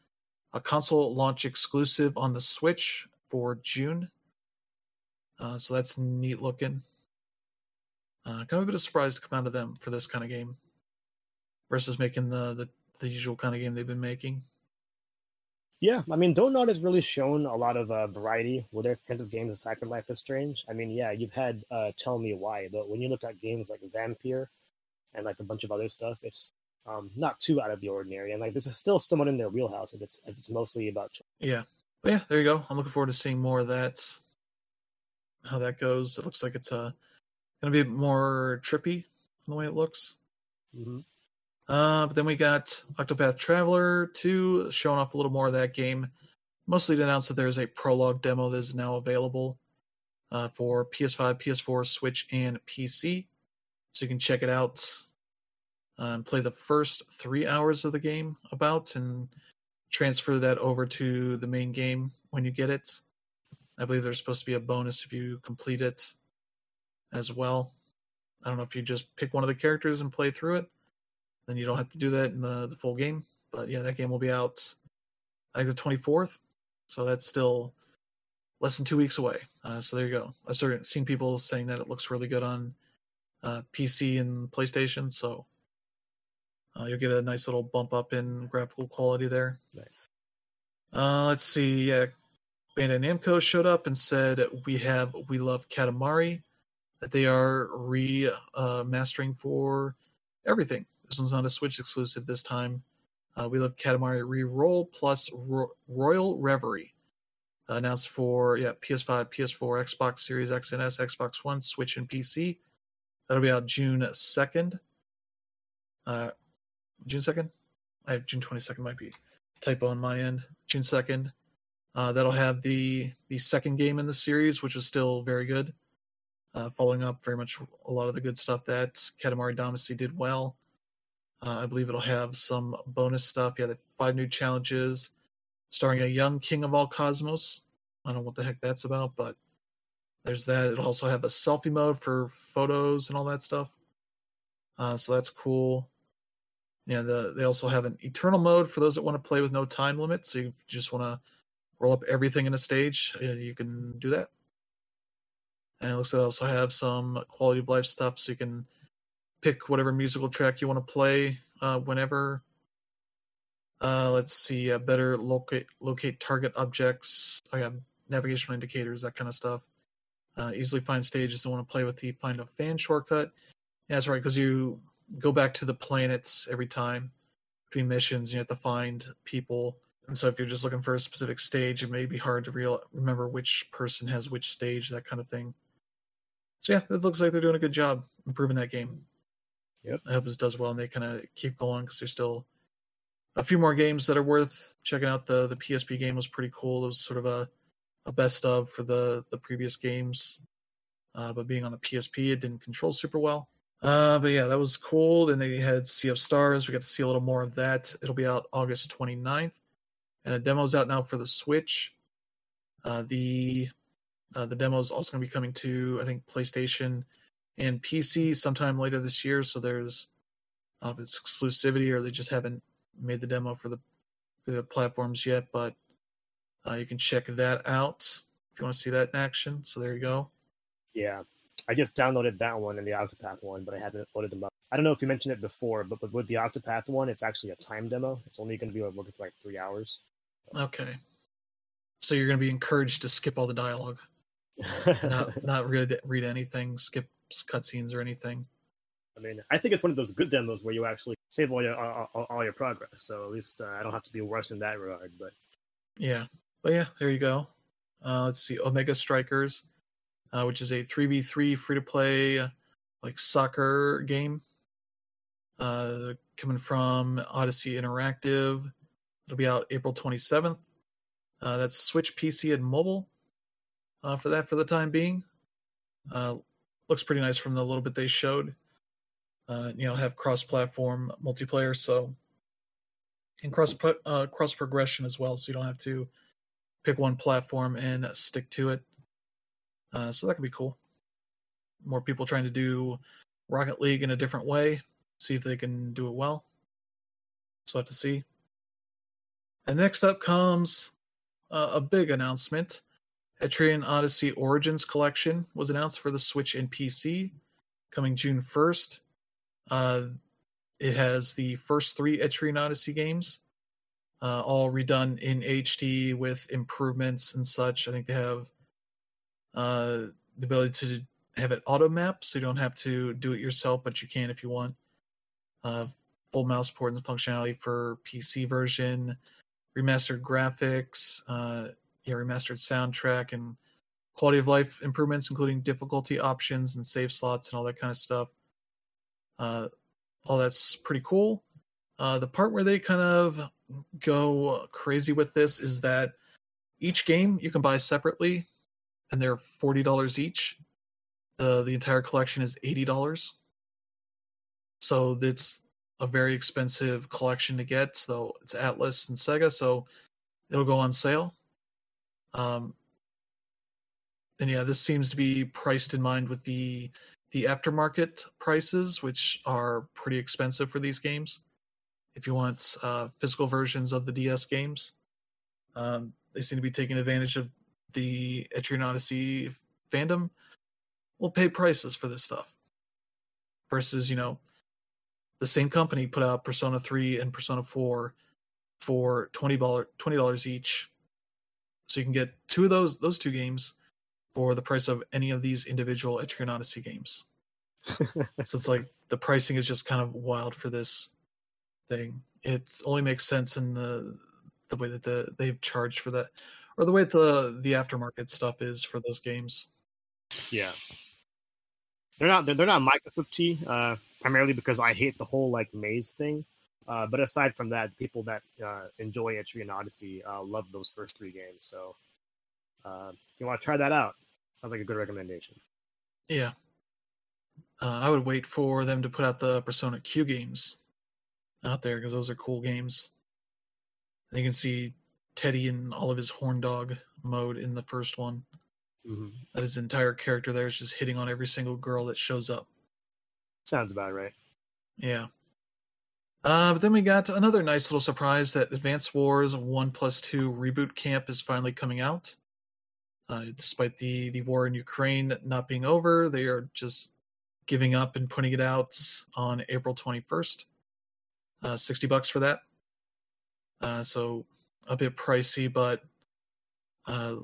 a console launch exclusive on the Switch for June. So that's neat looking. Kind of a bit of surprise to come out of them for this kind of game versus making the usual kind of game they've been making. Yeah, I mean, Don't Nod has really shown a lot of variety with their kinds of games aside from Life is Strange. I mean, yeah, you've had Tell Me Why, but when you look at games like Vampire and like a bunch of other stuff, it's not too out of the ordinary. And like this is still somewhat in their wheelhouse if it's mostly about. Yeah, but yeah, there you go. I'm looking forward to seeing more of that. How that goes. It looks like it's going to be more trippy from the way it looks. Mm-hmm. But then we got Octopath Traveler 2 showing off a little more of that game. Mostly to announce that there's a prologue demo that is now available for PS5, PS4, Switch, and PC. So you can check it out and play the first 3 hours of the game and transfer that over to the main game when you get it. I believe there's supposed to be a bonus if you complete it as well. I don't know if you just pick one of the characters and play through it. Then you don't have to do that in the full game. But yeah, that game will be out, I think, the 24th. So that's still less than 2 weeks away. So there you go. I've seen people saying that it looks really good on PC and PlayStation. So you'll get a nice little bump up in graphical quality there. Nice. Let's see. Yeah, Bandai Namco showed up and said We Love Katamari, that they are remastering for everything. This one's not a Switch exclusive this time. We Love Katamari Re-Roll plus Royal Reverie. Announced for PS5, PS4, Xbox Series X and S, Xbox One, Switch, and PC. That'll be out June 2nd. June 2nd? I have June 22nd, might be a typo on my end. June 2nd. That'll have the second game in the series, which was still very good. Following up very much a lot of the good stuff that Katamari Damacy did well. I believe it'll have some bonus stuff. Yeah, the 5 new challenges starring a young king of all cosmos. I don't know what the heck that's about, but there's that. It'll also have a selfie mode for photos and all that stuff. So that's cool. Yeah, they also have an eternal mode for those that want to play with no time limit. So if you just want to roll up everything in a stage, you can do that. And it looks like they also have some quality of life stuff, so you can pick whatever musical track you want to play whenever. Let's see, better locate target objects. Navigational indicators, that kind of stuff. Easily find stages and want to play with the Find a Fan shortcut. Yeah, that's right, because you go back to the planets every time between missions. You have to find people. And so if you're just looking for a specific stage, it may be hard to remember which person has which stage, that kind of thing. So yeah, it looks like they're doing a good job improving that game. Yep. I hope this does well and they kind of keep going, because there's still a few more games that are worth checking out. The PSP game was pretty cool. It was sort of a best of for the previous games. But being on a PSP, it didn't control super well. But yeah, that was cool. Then they had Sea of Stars. We got to see a little more of that. It'll be out August 29th. And a demo's out now for the Switch. The demo is also going to be coming to, I think, PlayStation and PC sometime later this year. So there's if it's exclusivity or they just haven't made the demo for the platforms yet. But you can check that out if you want to see that in action. So there you go. Yeah, I just downloaded that one and the Octopath one, but I haven't loaded them up. I don't know if you mentioned it before, but with the Octopath one, it's actually a time demo. It's only going to be working for like 3 hours. Okay. So you're going to be encouraged to skip all the dialogue. not really read anything, skip cutscenes or anything. I mean, I think it's one of those good demos where you actually save all your progress. So at least I don't have to be worse in that regard. But yeah, there you go. Let's see, Omega Strikers, which is a 3v3 free-to-play like soccer game. Coming from Odyssey Interactive. It'll be out April 27th. That's Switch, PC, and mobile for the time being. Looks pretty nice from the little bit they showed. Have cross-platform multiplayer, so and cross progression as well, so you don't have to pick one platform and stick to it. So that could be cool. More people trying to do Rocket League in a different way, see if they can do it well. So we'll have to see. And next up comes a big announcement. Etrian Odyssey Origins Collection was announced for the Switch and PC, coming June 1st. It has the first 3 Etrian Odyssey games, all redone in HD with improvements and such. I think they have the ability to have it auto map, so you don't have to do it yourself, but you can if you want. Full mouse support and functionality for PC version, remastered graphics, remastered soundtrack, and quality of life improvements, including difficulty options and save slots and all that kind of stuff. All that's pretty cool. The part where they kind of go crazy with this is that each game you can buy separately, and they're $40 each. The entire collection is $80. So it's a very expensive collection to get. So it's Atlas and Sega, so it'll go on sale. And yeah, this seems to be priced in mind with the aftermarket prices, which are pretty expensive for these games. If you want physical versions of the DS games, they seem to be taking advantage of the Etrian Odyssey fandom. Will pay prices for this stuff. Versus, the same company put out Persona 3 and Persona 4 for $20 each. So you can get two of those two games for the price of any of these individual Etrian Odyssey games. So it's like the pricing is just kind of wild for this thing. It only makes sense in the way that they've charged for that, or the way the aftermarket stuff is for those games. Yeah, they're not my cup of tea. Primarily because I hate the whole maze thing. But aside from that, people that enjoy Etrian Odyssey love those first 3 games. So if you want to try that out, sounds like a good recommendation. Yeah. I would wait for them to put out the Persona Q games out there, because those are cool games. And you can see Teddy in all of his horn dog mode in the first one. Mm-hmm. That his entire character there is just hitting on every single girl that shows up. Sounds about right. Yeah. But then we got another nice little surprise that Advance Wars 1+2 Reboot Camp is finally coming out. Despite the war in Ukraine not being over, they are just giving up and putting it out on April 21st. $60 for that. So a bit pricey, but those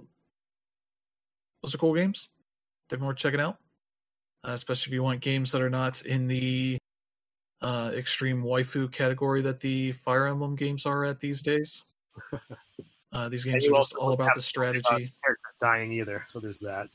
are cool games. Definitely worth checking out. Especially if you want games that are not in the extreme waifu category that the Fire Emblem games are at these days. These games are just all about the strategy. Dying either, so there's that.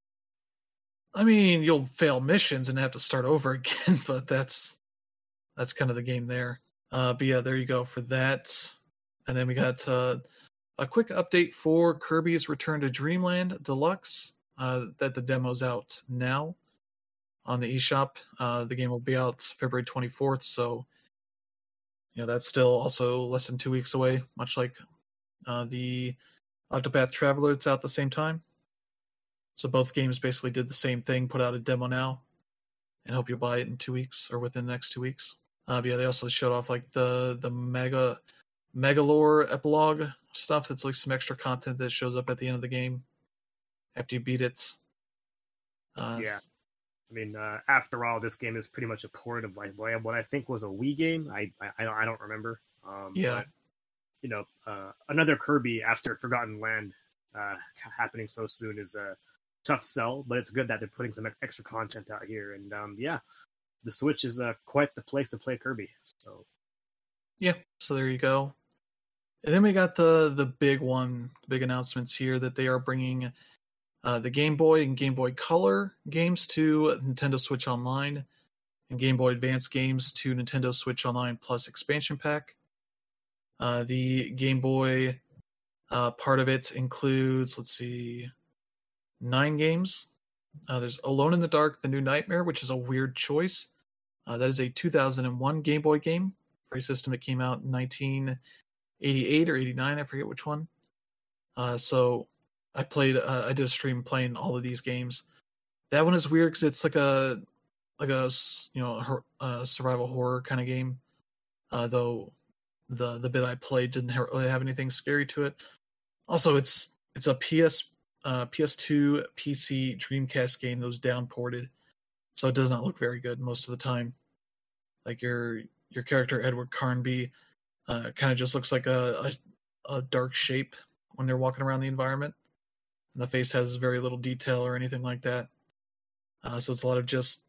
I mean, you'll fail missions and have to start over again, but that's kind of the game there. But yeah, there you go for that. And then we got a quick update for Kirby's Return to Dreamland Deluxe. That the demo's out now on the eShop. The game will be out February 24th, so that's still also less than 2 weeks away, much like the Octopath Traveler. It's out at the same time. So both games basically did the same thing, put out a demo now, and hope you buy it in 2 weeks or within the next 2 weeks. But yeah, they also showed off the Megalore epilogue stuff. That's like some extra content that shows up at the end of the game after you beat it. Yeah. I mean, after all, this game is pretty much a port of what I think was a Wii game. I don't remember. Yeah. But, another Kirby after Forgotten Land happening so soon is a tough sell, but it's good that they're putting some extra content out here. And yeah, the Switch is quite the place to play Kirby. So yeah, so there you go. And then we got the big announcements here that they are bringing the Game Boy and Game Boy Color games to Nintendo Switch Online, and Game Boy Advance games to Nintendo Switch Online Plus expansion pack. The Game Boy part of it includes, 9 games. There's Alone in the Dark, The New Nightmare, which is a weird choice. That is a 2001 Game Boy game for a system that came out in 1988 or 89, I forget which one. So I did a stream playing all of these games. That one is weird because it's like a survival horror kind of game. Though the bit I played didn't really have anything scary to it. Also, it's a PS2, PC, Dreamcast game that was downported, so it does not look very good most of the time. Like your character Edward Carnby kind of just looks like a dark shape when they're walking around the environment. And the face has very little detail or anything like that. So it's a lot of just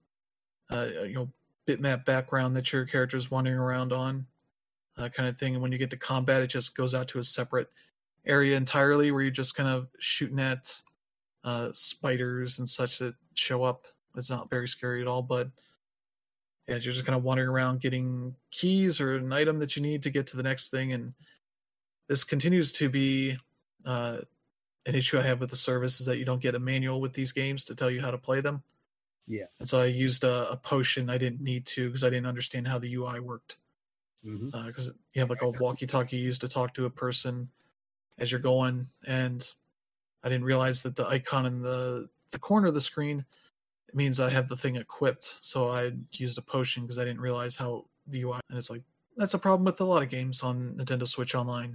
bitmap background that your character's wandering around on, kind of thing. And when you get to combat, it just goes out to a separate area entirely where you're just kind of shooting at spiders and such that show up. It's not very scary at all, but yeah, you're just kind of wandering around getting keys or an item that you need to get to the next thing. And this continues to be an issue I have with the service, is that you don't get a manual with these games to tell you how to play them. Yeah. And so I used a potion. I didn't need to because I didn't understand how the UI worked. Because you have like a walkie-talkie you use to talk to a person as you're going, and I didn't realize that the icon in the corner of the screen means I have the thing equipped. So I used a potion because I didn't realize how the UI. And it's like, that's a problem with a lot of games on Nintendo Switch Online.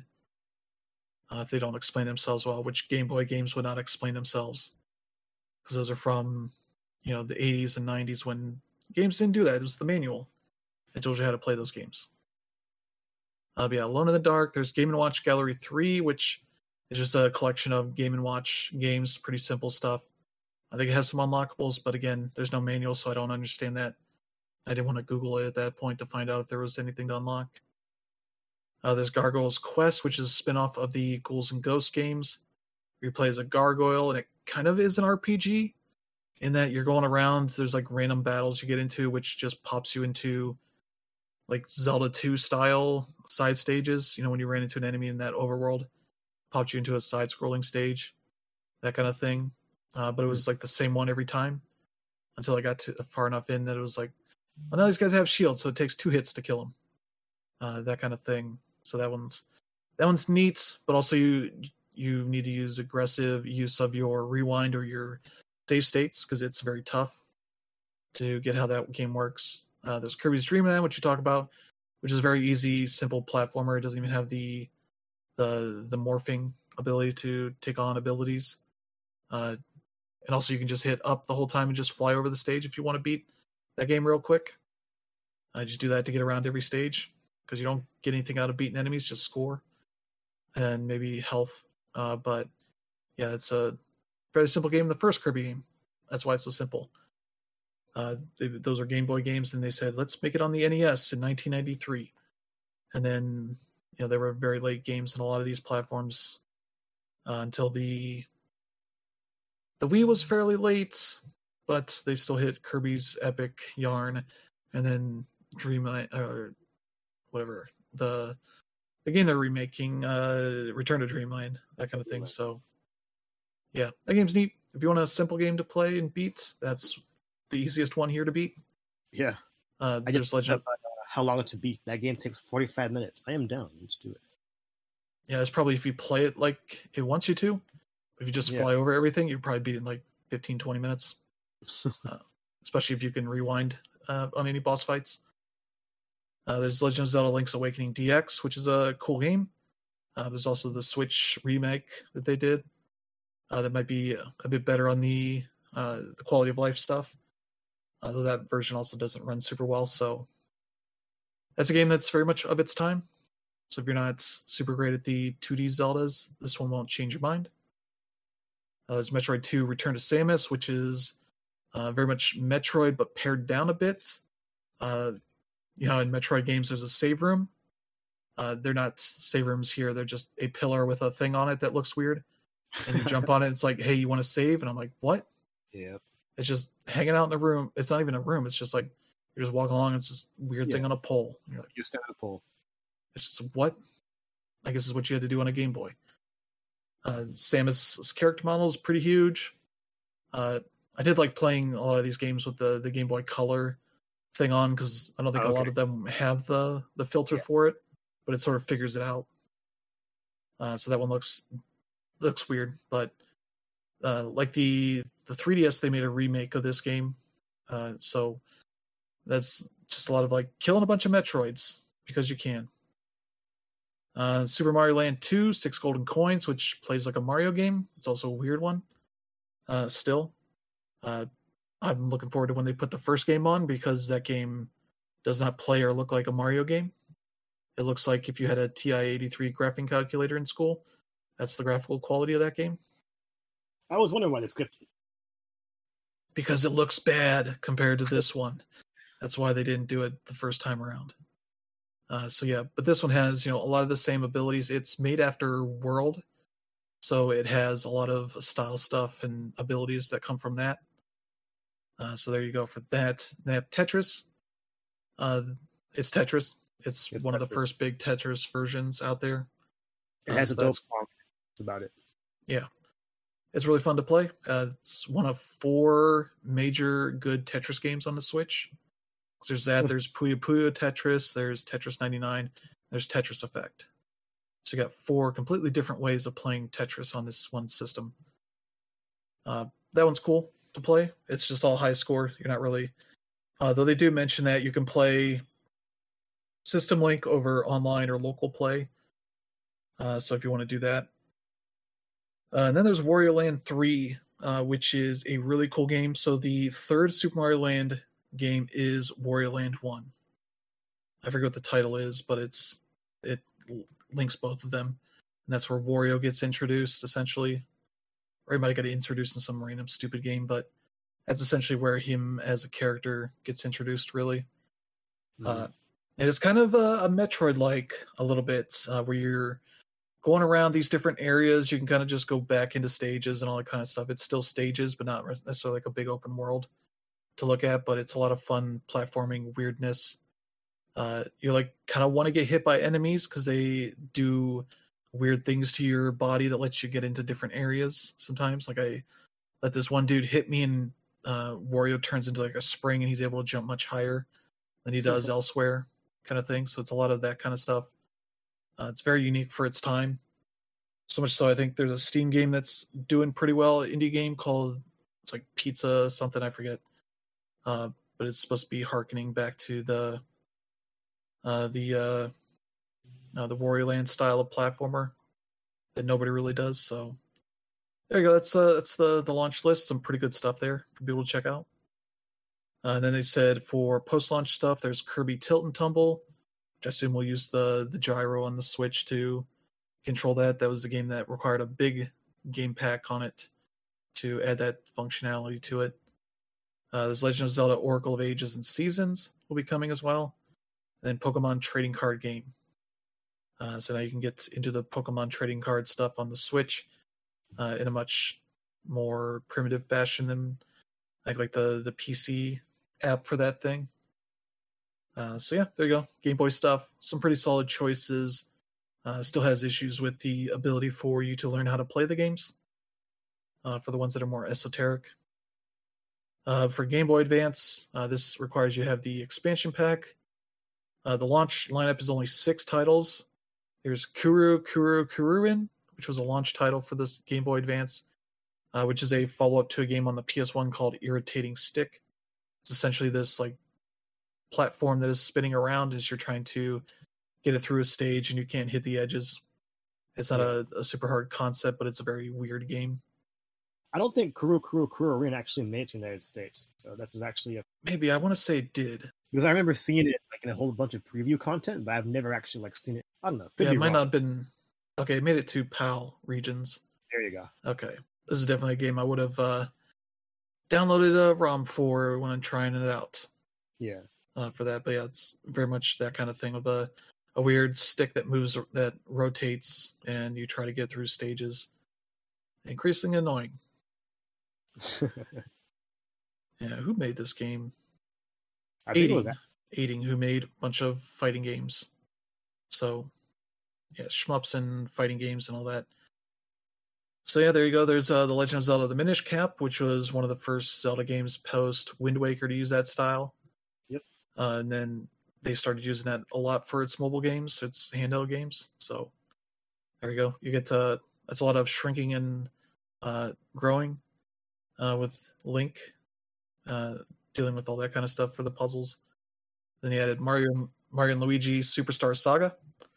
If they don't explain themselves well, which Game Boy games would not explain themselves, because those are from the 80s and 90s when games didn't do that. It was the manual that told you how to play those games. But yeah, Alone in the Dark. There's Game & Watch Gallery 3, which is just a collection of Game & Watch games, pretty simple stuff. I think it has some unlockables, but again, there's no manual, so I don't understand that. I didn't want to Google it at that point to find out if there was anything to unlock. There's Gargoyle's Quest, which is a spin-off of the Ghouls and Ghosts games. You play as a gargoyle, and it kind of is an RPG in that you're going around. There's like random battles you get into, which just pops you into like Zelda 2 style side stages. When you ran into an enemy in that overworld, popped you into a side-scrolling stage, that kind of thing. But it was like the same one every time until I got to far enough in that it was like, well, now these guys have shields, so it takes 2 hits to kill them. That kind of thing. So that one's neat, but also you need to use aggressive use of your rewind or your save states, because it's very tough to get how that game works. There's Kirby's Dream Land, which you talk about, which is a very easy, simple platformer. It doesn't even have the morphing ability to take on abilities. And also you can just hit up the whole time and just fly over the stage if you want to beat that game real quick. I just do that to get around every stage, because you don't get anything out of beating enemies, just score and maybe health. But yeah, it's a very simple game. The first Kirby game, that's why it's so simple. Those are Game Boy games, and they said, let's make it on the NES in 1993. And then, there were very late games in a lot of these platforms until the Wii was fairly late, but they still hit Kirby's Epic Yarn, and then Dreamland, or whatever, the game they're remaking, Return to Dreamland, that kind of thing. So, yeah, that game's neat. If you want a simple game to play and beat, that's the easiest one here to beat. Yeah. I just Legend. How long to beat. That game takes 45 minutes. I am down. Let's do it. Yeah, it's probably if you play it like it wants you to. If you just fly over everything, you probably beat it in like 15, 20 minutes. Especially if you can rewind on any boss fights. There's Legend of Zelda Link's Awakening DX, which is a cool game. There's also the Switch remake that they did. That might be a bit better on the quality of life stuff. Though that version also doesn't run super well. So that's a game that's very much of its time. So if you're not super great at the 2D Zeldas, this one won't change your mind. There's Metroid 2 Return to Samus, which is very much Metroid, but pared down a bit. In Metroid games, there's a save room. They're not save rooms here. They're just a pillar with a thing on it that looks weird. And you jump on it, it's like, hey, you want to save? And I'm like, what? Yeah. It's just hanging out in the room. It's not even a room. It's just like, you're just walking along. It's this weird thing on a pole. You're like, you stand on a pole. It's just, what? I guess is what you had to do on a Game Boy. Samus's character model is pretty huge. I did like playing a lot of these games with the Game Boy Color thing on, because I don't think a lot of them have the filter for it, but it sort of figures it out. So that one looks weird, but like the 3DS, they made a remake of this game. So that's just a lot of like killing a bunch of Metroids because you can. Super Mario Land 2, 6 golden coins, which plays like a Mario game. It's also a weird one. Still, I'm looking forward to when they put the first game on, because that game does not play or look like a Mario game. It looks like if you had a TI-83 graphing calculator in school. That's the graphical quality of that game. I was wondering why they skipped it. Because it looks bad compared to this one. That's why they didn't do it the first time around. So yeah, but this one has, a lot of the same abilities. It's made after World, so it has a lot of style stuff and abilities that come from that. So there you go for that. They have Tetris. It's Tetris. It's one of the first big Tetris versions out there. It has a dope song. That's about it. Yeah. It's really fun to play. It's one of 4 major good Tetris games on the Switch. There's that. There's Puyo Puyo Tetris. There's Tetris 99. There's Tetris Effect. So you got 4 completely different ways of playing Tetris on this one system. That one's cool to play. It's just all high score. You're not really... though they do mention that you can play System Link over online or local play. So if you want to do that. And then there's Wario Land 3, which is a really cool game. So the third Super Mario Land game is Wario Land 1. I forget what the title is, but it links both of them. And that's where Wario gets introduced, essentially. Or he might have got introduced in some random stupid game, but that's essentially where him as a character gets introduced, really. And it's kind of a Metroid-like a little bit, where you're going around these different areas. You can kind of just go back into stages and all that kind of stuff. It's still stages, but not necessarily like a big open world to look at, but it's a lot of fun platforming weirdness. You like kind of want to get hit by enemies because they do weird things to your body that lets you get into different areas sometimes. Like I let this one dude hit me, and Wario turns into like a spring, and he's able to jump much higher than he does elsewhere, kind of thing. So it's a lot of that kind of stuff. It's very unique for its time. So much so, I think there's a Steam game that's doing pretty well, an indie game called, it's like Pizza something, I forget. But it's supposed to be harkening back to the Wario Land style of platformer that nobody really does. So there you go. That's the launch list. Some pretty good stuff there for people to check out. And then they said for post-launch stuff, there's Kirby Tilt and Tumble, which I assume we'll use the gyro on the Switch to control that. That was the game that required a big game pack on it to add that functionality to it. There's Legend of Zelda Oracle of Ages and Seasons will be coming as well. And then Pokemon Trading Card Game. So now you can get into the Pokemon trading card stuff on the Switch in a much more primitive fashion than like the PC app for that thing. So yeah, there you go. Game Boy stuff. Some pretty solid choices. Still has issues with the ability for you to learn how to play the games. For the ones that are more esoteric. For Game Boy Advance, this requires you to have the expansion pack. The launch lineup is only 6 titles. There's Kuruin, which was a launch title for this Game Boy Advance, which is a follow-up to a game on the PS1 called Irritating Stick. It's essentially this like platform that is spinning around as you're trying to get it through a stage and you can't hit the edges. It's not a super hard concept, but it's a very weird game. I don't think Kuruin actually made it to the United States. So this is actually maybe, I want to say it did. Because I remember seeing it like in a whole bunch of preview content, but I've never actually like seen it. I don't know. It might not have been. Okay, it made it to PAL regions. There you go. Okay. This is definitely a game I would have downloaded a ROM for when I'm trying it out. Yeah. For that. But yeah, it's very much that kind of thing of a weird stick that moves, that rotates, and you try to get through stages. Increasingly annoying. Yeah, who made this game? Aiding, who made a bunch of fighting games. So, yeah, shmups and fighting games and all that. So yeah, there you go. There's The Legend of Zelda: The Minish Cap, which was one of the first Zelda games post Wind Waker to use that style. Yep. And then they started using that a lot for its mobile games, its handheld games. So there you go. You get that's a lot of shrinking and growing with Link, dealing with all that kind of stuff for the puzzles. Then he added Mario and Luigi Superstar Saga,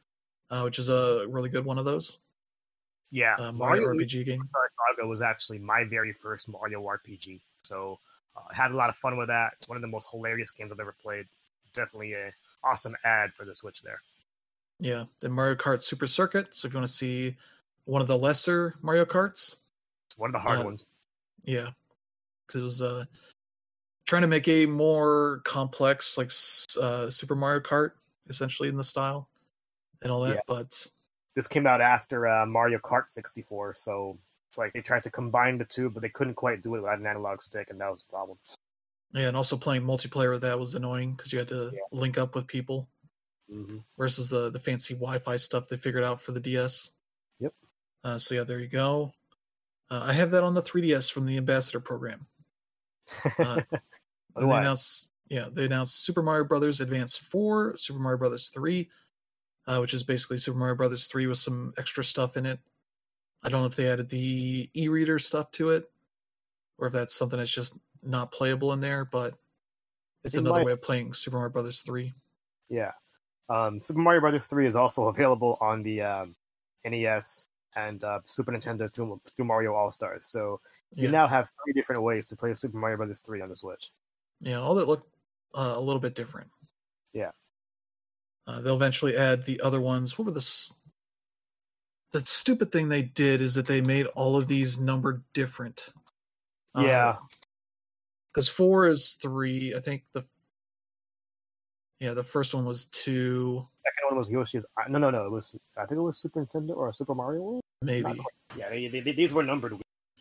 which is a really good one of those. Yeah, Mario RPG game. Superstar Saga was actually my very first Mario RPG, so had a lot of fun with that. It's one of the most hilarious games I've ever played. Definitely a awesome ad for the Switch there. Yeah, then Mario Kart Super Circuit. So if you want to see one of the lesser Mario Karts, it's one of the hard ones. Yeah, because it was trying to make a more complex, like Super Mario Kart, essentially in the style and all that. Yeah. But this came out after Mario Kart 64, so it's like they tried to combine the two, but they couldn't quite do it without an analog stick, and that was the problem. Yeah, and also playing multiplayer with that was annoying because you had to link up with people. Mm-hmm. Versus the fancy Wi-Fi stuff they figured out for the DS. Yep. So yeah, there you go. I have that on the 3DS from the Ambassador program. They announced Super Mario Brothers Advance 4, Super Mario Brothers 3, which is basically Super Mario Brothers 3 with some extra stuff in it. I don't know if they added the e-reader stuff to it, or if that's something that's just not playable in there, but it's another way of playing Super Mario Brothers 3. Yeah. Super Mario Brothers 3 is also available on the NES and Super Nintendo through Mario All-Stars. So you now have 3 different ways to play Super Mario Brothers 3 on the Switch. Yeah, all that look a little bit different. Yeah. They'll eventually add the other ones. What were the stupid thing they did is that they made all of these numbered different. Yeah. Because 4 is 3. I think the first one was 2. Second one was Yoshi's. No. It was, I think it was Super Nintendo or Super Mario World. Maybe. Yeah, these were numbered.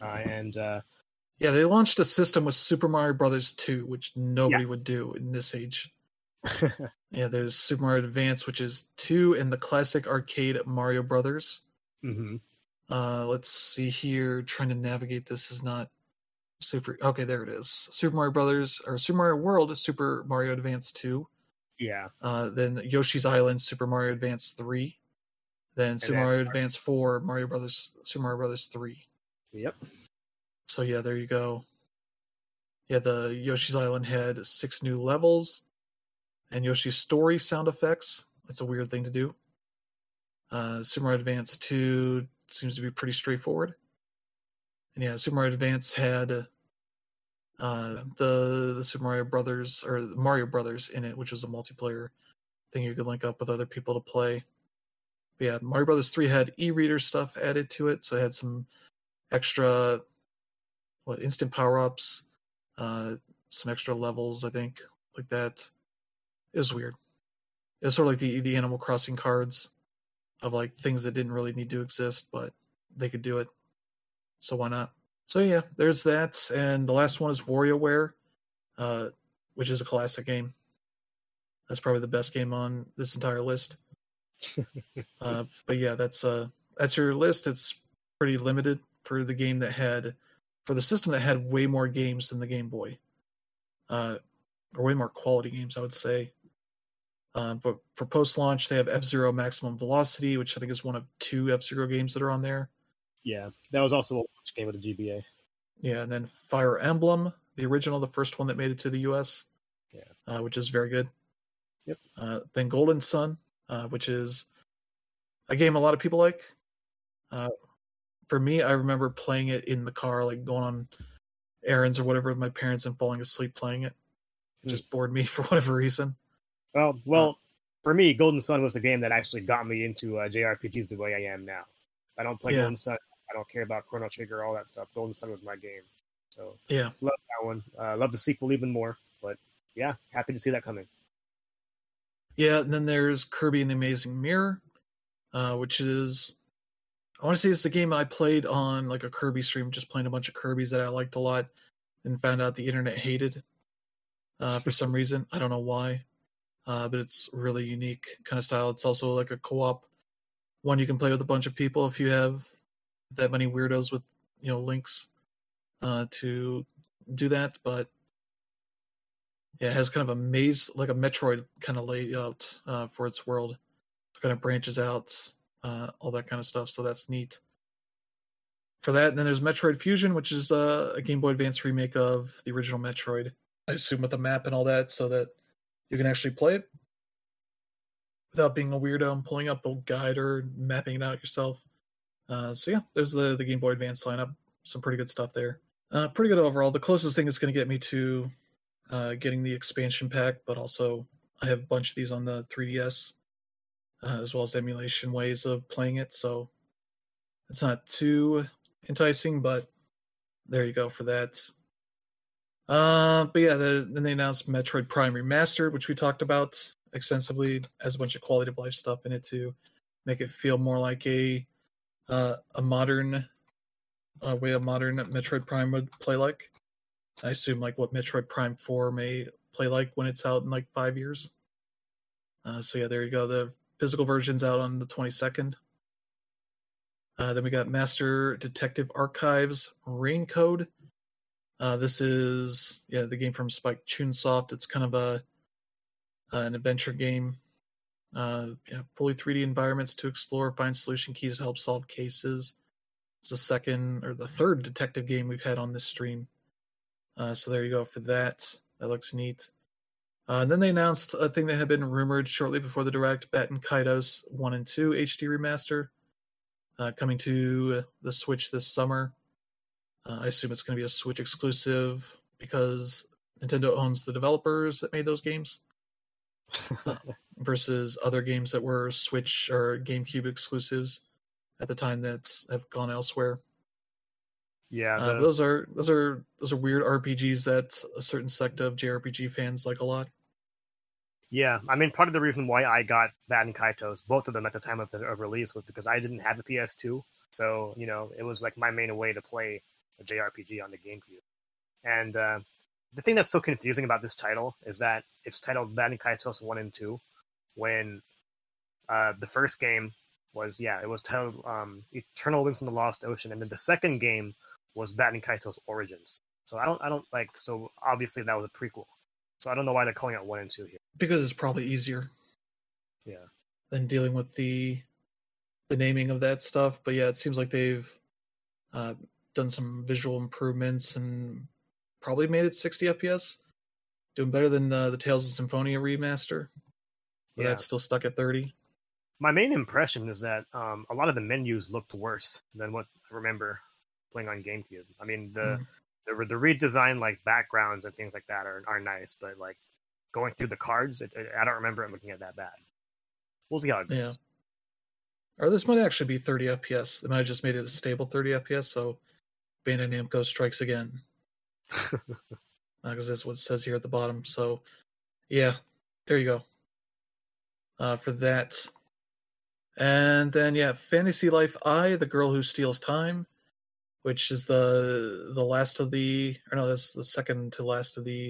They launched a system with Super Mario Brothers 2, which nobody would do in this age. There's Super Mario Advance, which is 2, and the classic arcade Mario Brothers. Mm-hmm. Let's see here. Trying to navigate this is not super. Okay, there it is. Super Mario Brothers or Super Mario World is Super Mario Advance 2. Yeah. Then Yoshi's Island, Super Mario Advance 3. Then Super Mario Advance 4, Super Mario Brothers 3. Yep. So yeah, there you go. Yeah, the Yoshi's Island had 6 new levels, and Yoshi's Story sound effects. That's a weird thing to do. Super Mario Advance 2 seems to be pretty straightforward. And yeah, Super Mario Advance had the Super Mario Brothers or Mario Brothers in it, which was a multiplayer thing you could link up with other people to play. But yeah, Mario Brothers 3 had e-reader stuff added to it, so it had some extra instant power-ups, some extra levels, I think, like that. It was weird. It was sort of like the Animal Crossing cards of like things that didn't really need to exist, but they could do it. So why not? So yeah, there's that. And the last one is WarioWare, which is a classic game. That's probably the best game on this entire list. But yeah, that's your list. It's pretty limited for the game for the system that had way more games than the Game Boy. Or way more quality games, I would say. But for post-launch, they have F-Zero Maximum Velocity, which I think is one of 2 F-Zero games that are on there. Yeah, that was also a launch game with the GBA. Yeah, and then Fire Emblem, the original, the first one that made it to the US, which is very good. Yep. Then Golden Sun, which is a game a lot of people like. For me, I remember playing it in the car, like going on errands or whatever with my parents and falling asleep playing it. It just bored me for whatever reason. Well, for me, Golden Sun was the game that actually got me into JRPGs the way I am now. I don't play Golden Sun. I don't care about Chrono Trigger, all that stuff. Golden Sun was my game. So yeah, love that one. Love the sequel even more. But yeah, happy to see that coming. Yeah, and then there's Kirby and the Amazing Mirror, which is, I want to say it's the game I played on like a Kirby stream, just playing a bunch of Kirbys that I liked a lot and found out the internet hated for some reason. I don't know why, but it's really unique kind of style. It's also like a co-op one you can play with a bunch of people if you have that many weirdos with links to do that. But yeah, it has kind of a maze, like a Metroid kind of layout for its world. It kind of branches out, all that kind of stuff. So that's neat. For that, and then there's Metroid Fusion, which is a Game Boy Advance remake of the original Metroid. I assume with a map and all that, so that you can actually play it. without being a weirdo and pulling up a guide or mapping it out yourself. So yeah, there's the Game Boy Advance lineup. Some pretty good stuff there. Pretty good overall. The closest thing is going to get me to getting the expansion pack, but also I have a bunch of these on the 3DS, as well as emulation ways of playing it. So it's not too enticing, but there you go for that. But yeah, then they announced Metroid Prime Remastered, which we talked about extensively, has a bunch of quality of life stuff in it to make it feel more like a modern way a modern Metroid Prime would play like. I assume like what Metroid Prime 4 may play like when it's out in like 5 years. So yeah, there you go. The physical version's out on the 22nd. Then we got Master Detective Archives Rain Code. This is the game from Spike Chunsoft. It's kind of an adventure game. Fully 3D environments to explore, find solution keys to help solve cases. It's the third detective game we've had on this stream. So there you go for that. That looks neat. And then they announced a thing that had been rumored shortly before the Direct, Baten Kaitos 1 and 2 HD Remaster, coming to the Switch this summer. I assume it's going to be a Switch exclusive because Nintendo owns the developers that made those games, versus other games that were Switch or GameCube exclusives at the time that have gone elsewhere. Yeah, those are weird RPGs that a certain sect of JRPG fans like a lot. Yeah, I mean, part of the reason why I got Baten Kaitos, both of them at the time of release, was because I didn't have a PS2, so it was like my main way to play a JRPG on the GameCube. And the thing that's so confusing about this title is that it's titled Baten Kaitos 1 and 2, when the first game was titled Eternal Winds from the Lost Ocean, and then the second game was Baten Kaitos Origins. So I don't like. So obviously that was a prequel. So I don't know why they're calling it 1 and 2 here. Because it's probably easier. Yeah. Than dealing with the naming of that stuff. But yeah, it seems like they've done some visual improvements and probably made it 60 FPS. Doing better than the Tales of Symphonia remaster. But that's still stuck at 30. My main impression is that a lot of the menus looked worse than what I remember playing on GameCube. I mean, the redesigned like backgrounds and things like that are nice, but like going through the cards, I don't remember it looking at that bad. We'll see how it goes. Yeah. Or this might actually be 30 FPS. They might have just made it a stable 30 FPS, so Bandai Namco strikes again. Because that's what it says here at the bottom. So, yeah, there you go. For that. And then, Fantasy Life I, The Girl Who Steals Time, which is the last of the... Or no, that's the second to last of the...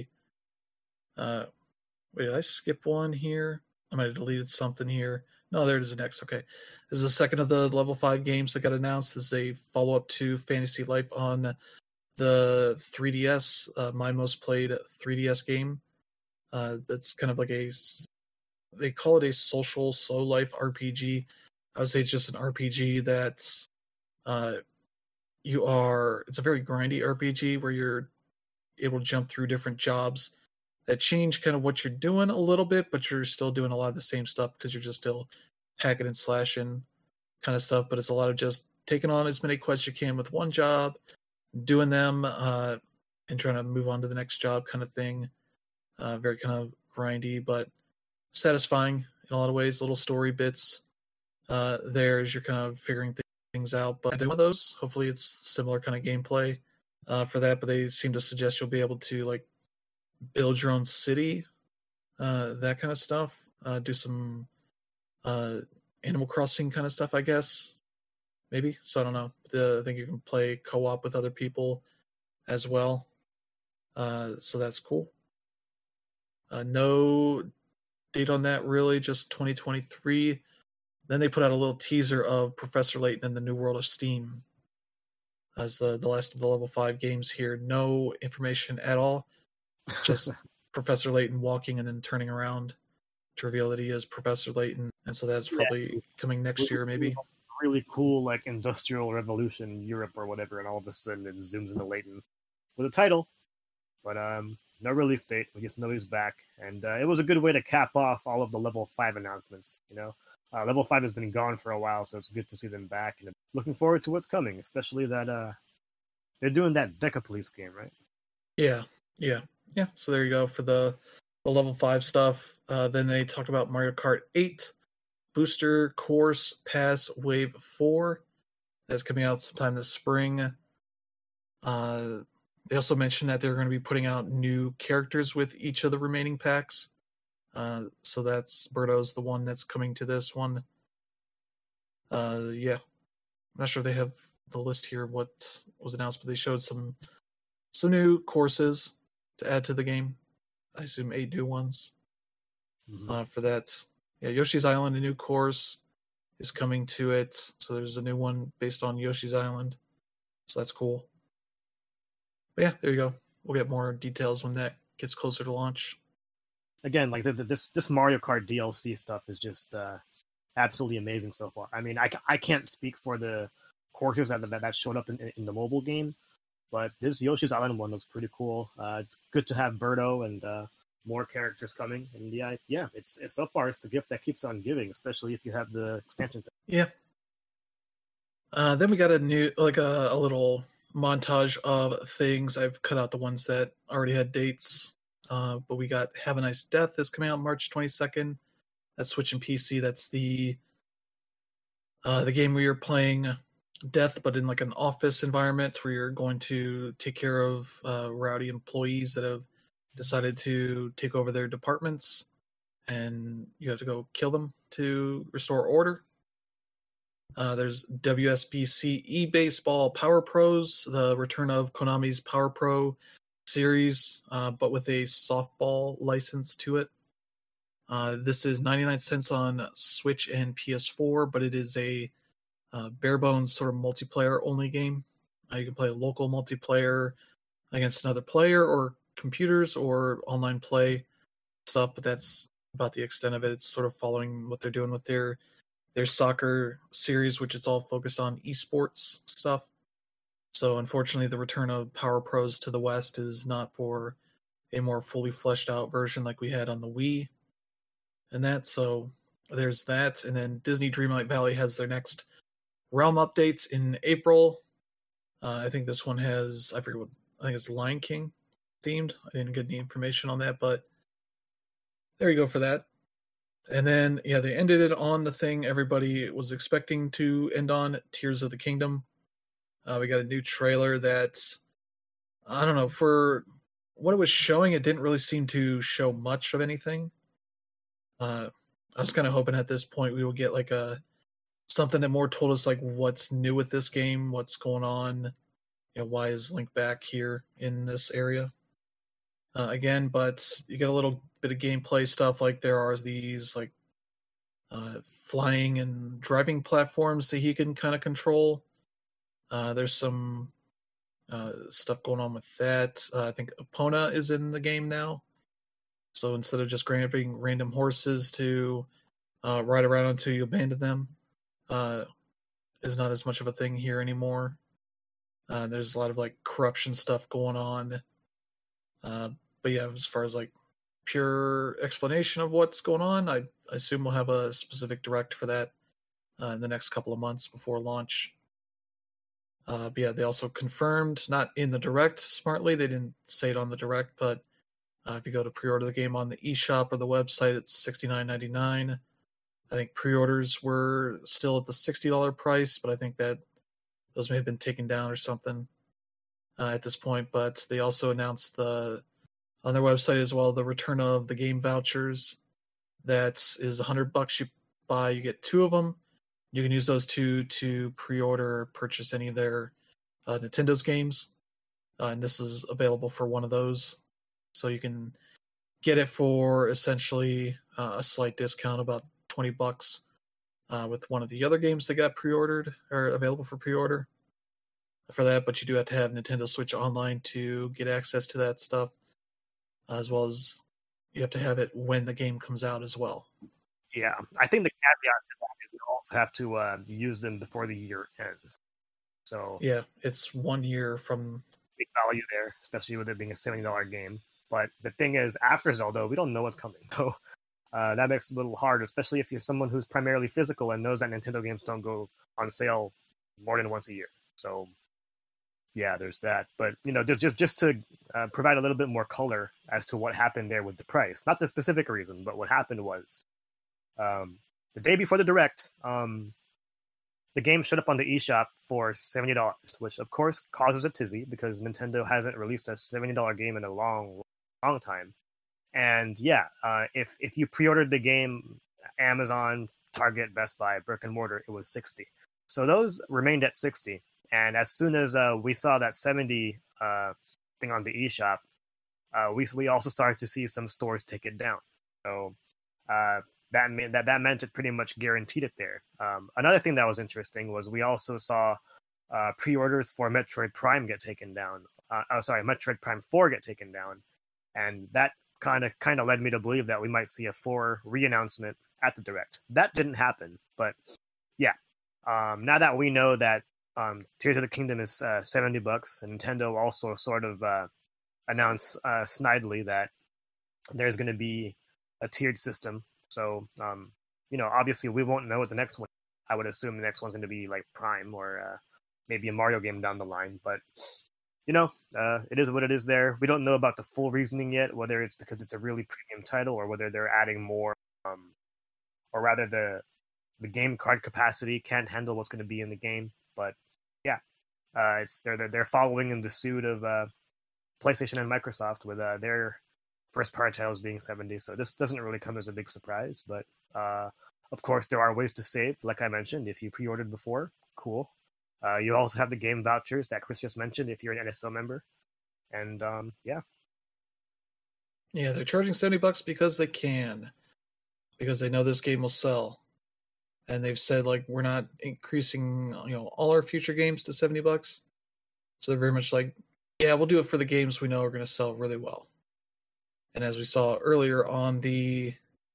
wait, did I skip one here? I might have deleted something here. No, there it is next. Okay. This is the second of the level 5 games that got announced. This is a follow-up to Fantasy Life on the 3DS, my most played 3DS game. That's kind of like they call it a social slow life RPG. I would say it's just an RPG that's it's a very grindy RPG where you're able to jump through different jobs that change kind of what you're doing a little bit, but you're still doing a lot of the same stuff because you're just still hacking and slashing kind of stuff. But it's a lot of just taking on as many quests you can with one job, doing them, and trying to move on to the next job kind of thing. Very kind of grindy, but satisfying in a lot of ways. Little story bits there as you're kind of figuring things out. But one of those, hopefully it's similar kind of gameplay for that, but they seem to suggest you'll be able to like build your own city, that kind of stuff. Do some Animal Crossing kind of stuff, I guess. Maybe. So I don't know. I think you can play co-op with other people as well. So that's cool. No date on that really, just 2023. Then they put out a little teaser of Professor Layton and the New World of Steam as the last of the level 5 games here. No information at all. Just Professor Layton walking and then turning around to reveal that he is Professor Layton. And so that's probably coming next year, maybe. Really cool, like Industrial Revolution Europe or whatever, and all of a sudden it zooms into Layton with a title. But no release date. We just know he's back, and it was a good way to cap off all of the Level 5 announcements. Level 5 has been gone for a while, so it's good to see them back, and looking forward to what's coming, especially that they're doing that Deca Police game, right? Yeah. So there you go for the Level 5 stuff. Then they talked about Mario Kart 8 Booster Course Pass Wave 4. That's coming out sometime this spring. They also mentioned that they're going to be putting out new characters with each of the remaining packs. So that's Birdo's the one that's coming to this one. Yeah. I'm not sure if they have the list here of what was announced, but they showed some new courses to add to the game. I assume 8 new ones for that. Yeah, Yoshi's Island, a new course is coming to it. So there's a new one based on Yoshi's Island. So that's cool. But yeah, there you go. We'll get more details when that gets closer to launch. Again, like this Mario Kart DLC stuff is just absolutely amazing so far. I mean, I can't speak for the courses that showed up in the mobile game, but this Yoshi's Island one looks pretty cool. It's good to have Birdo and more characters coming, and yeah, it's so far it's the gift that keeps on giving, especially if you have the expansion. Yeah. Then we got a new a little montage of things. I've cut out the ones that already had dates, but we got Have a Nice Death is coming out March 22nd. That's Switch and PC. That's the game where you're playing death, but in like an office environment where you're going to take care of rowdy employees that have decided to take over their departments, and you have to go kill them to restore order. There's WSBC eBaseball Power Pros, the return of Konami's Power Pro series, but with a softball license to it. This is 99 cents on Switch and PS4, but it is a bare bones sort of multiplayer only game. You can play local multiplayer against another player or computers or online play stuff, but that's about the extent of it. It's sort of following what they're doing with their soccer series, which it's all focused on esports stuff. So unfortunately, the return of Power Pros to the West is not for a more fully fleshed out version like we had on the Wii. And that, so there's that. And then Disney Dreamlight Valley has their next Realm updates in April. I think this one has, I think it's Lion King themed. I didn't get any information on that, but there you go for that. And then, yeah, they ended it on the thing everybody was expecting to end on, Tears of the Kingdom. We got a new trailer that, I don't know, for what it was showing, it didn't really seem to show much of anything. I was kind of hoping at this point we would get like something that more told us like what's new with this game, what's going on, why is Link back here in this area again. But you get a little bit of gameplay stuff, like there are these like flying and driving platforms that he can kind of control. There's some stuff going on with that. I think Epona is in the game now, so instead of just grabbing random horses to ride around until you abandon them, is not as much of a thing here anymore. There's a lot of like corruption stuff going on. But yeah, as far as like pure explanation of what's going on, I assume we'll have a specific direct for that in the next couple of months before launch. But yeah, they also confirmed, not in the direct smartly, they didn't say it on the direct, but if you go to pre-order the game on the eShop or the website, it's $69.99. I think pre-orders were still at the $60 price, but I think that those may have been taken down or something at this point. But they also announced on their website as well the return of the game vouchers. That is $100 you buy, you get 2 of them. You can use those 2 to pre-order or purchase any of their Nintendo's games. And this is available for one of those. So you can get it for essentially a slight discount, about $20 with one of the other games that got pre-ordered or available for pre-order for that. But you do have to have Nintendo Switch Online to get access to that stuff, as well as you have to have it when the game comes out as well. Yeah, I think the caveat to that is you also have to use them before the year ends. So yeah, it's 1 year from big value there, especially with it being a $70 game. But the thing is, after Zelda, we don't know what's coming. So that makes it a little hard, especially if you're someone who's primarily physical and knows that Nintendo games don't go on sale more than once a year. So yeah, there's that. But just to provide a little bit more color as to what happened there with the price, not the specific reason, but what happened was the day before the Direct, the game showed up on the eShop for $70, which of course causes a tizzy because Nintendo hasn't released a $70 game in a long time. And yeah, if you pre-ordered the game, Amazon, Target, Best Buy, brick and mortar, it was $60. So those remained at $60. And as soon as we saw that $70 thing on the eShop, we also started to see some stores take it down. So that meant it pretty much guaranteed it there. Another thing that was interesting was we also saw pre-orders for Metroid Prime get taken down. Metroid Prime 4 get taken down, and that kind of led me to believe that we might see a 4 re-announcement at the Direct. That didn't happen, but yeah. Now that we know that Tears of the Kingdom is $70, and Nintendo also sort of announced snidely that there's going to be a tiered system. So, obviously we won't know what the next one. I would assume the next one's going to be like Prime or maybe a Mario game down the line. But it is what it is. There, we don't know about the full reasoning yet, whether it's because it's a really premium title or whether they're adding more, or rather the game card capacity can't handle what's going to be in the game. But yeah, they're following in the suit of PlayStation and Microsoft with their first party titles being 70. So this doesn't really come as a big surprise. But of course, there are ways to save. Like I mentioned, if you pre-ordered before, cool. You also have the game vouchers that Chris just mentioned if you're an NSO member. And yeah. Yeah, they're charging $70 because they can. Because they know this game will sell. And they've said, like, we're not increasing, all our future games to $70. So they're very much like, yeah, we'll do it for the games we know are going to sell really well. And as we saw earlier on the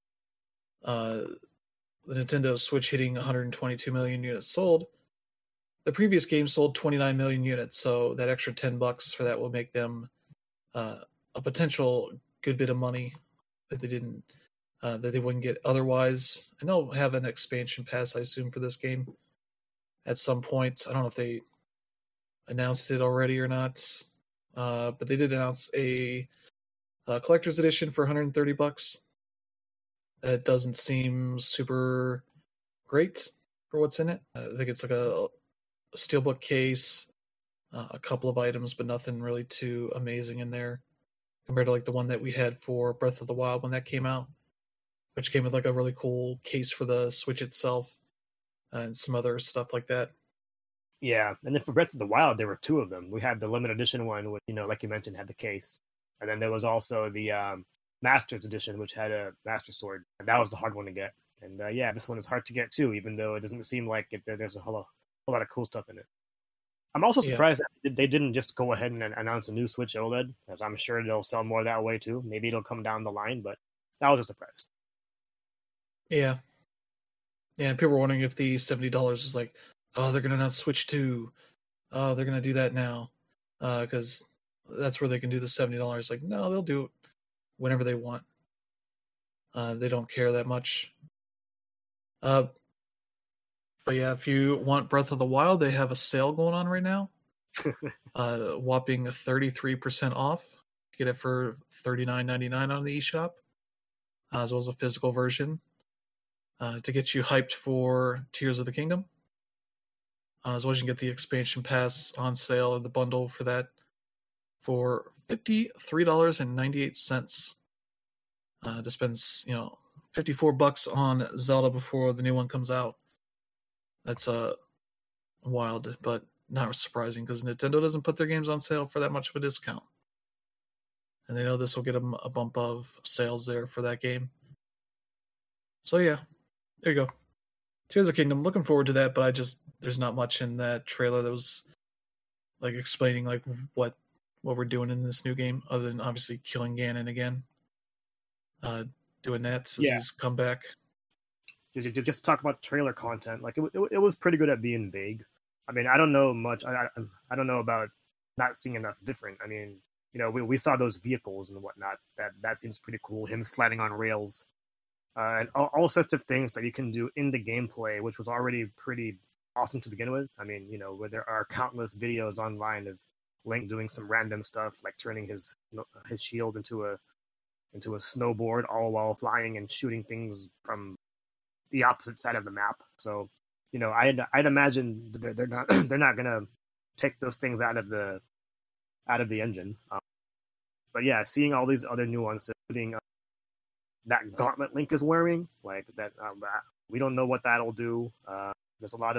Nintendo Switch hitting 122 million units sold, the previous game sold 29 million units. So that extra $10 for that will make them a potential good bit of money that they didn't. That they wouldn't get otherwise. And they'll have an expansion pass, I assume, for this game at some point. I don't know if they announced it already or not, but they did announce a collector's edition for $130. That doesn't seem super great for what's in it. I think it's like a steelbook case, a couple of items, but nothing really too amazing in there compared to like the one that we had for Breath of the Wild when that came out, which came with like a really cool case for the Switch itself and some other stuff like that. Yeah, and then for Breath of the Wild, there were 2 of them. We had the limited edition one, which, like you mentioned, had the case. And then there was also the Master's edition, which had a Master Sword. And that was the hard one to get. And yeah, this one is hard to get too, even though it doesn't seem like there's a whole lot of cool stuff in it. I'm also surprised that they didn't just go ahead and announce a new Switch OLED, as I'm sure they'll sell more that way too. Maybe it'll come down the line, but that was a surprise. Yeah. Yeah, and people were wondering if the $70 is like, oh, they're going to announce Switch 2. Oh, they're going to do that now. Because that's where they can do the $70. Like, no, they'll do it whenever they want. They don't care that much. But yeah, if you want Breath of the Wild, they have a sale going on right now. Whopping 33% off. Get it for $39.99 on the eShop, as well as a physical version. To get you hyped for Tears of the Kingdom. As well as you can get the expansion pass on sale or the bundle for that for $53.98. To spend, $54 on Zelda before the new one comes out. That's wild, but not surprising because Nintendo doesn't put their games on sale for that much of a discount. And they know this will get them a bump of sales there for that game. So yeah. There you go. Tears of the Kingdom. Looking forward to that, but there's not much in that trailer that was like explaining like what we're doing in this new game, other than obviously killing Ganon again. Doing that since he's come back. Just talk about trailer content. Like it was pretty good at being vague. I mean, I don't know much. I don't know about not seeing enough different. I mean, we saw those vehicles and whatnot. That seems pretty cool. Him sliding on rails, and all sorts of things that you can do in the gameplay, which was already pretty awesome to begin with. I mean, where there are countless videos online of Link doing some random stuff, like turning his shield into a snowboard, all while flying and shooting things from the opposite side of the map. So, I'd imagine they're not they're not gonna take those things out of the engine. But yeah, seeing all these other nuances, including that gauntlet Link is wearing, like that, we don't know what that'll do. There's a lot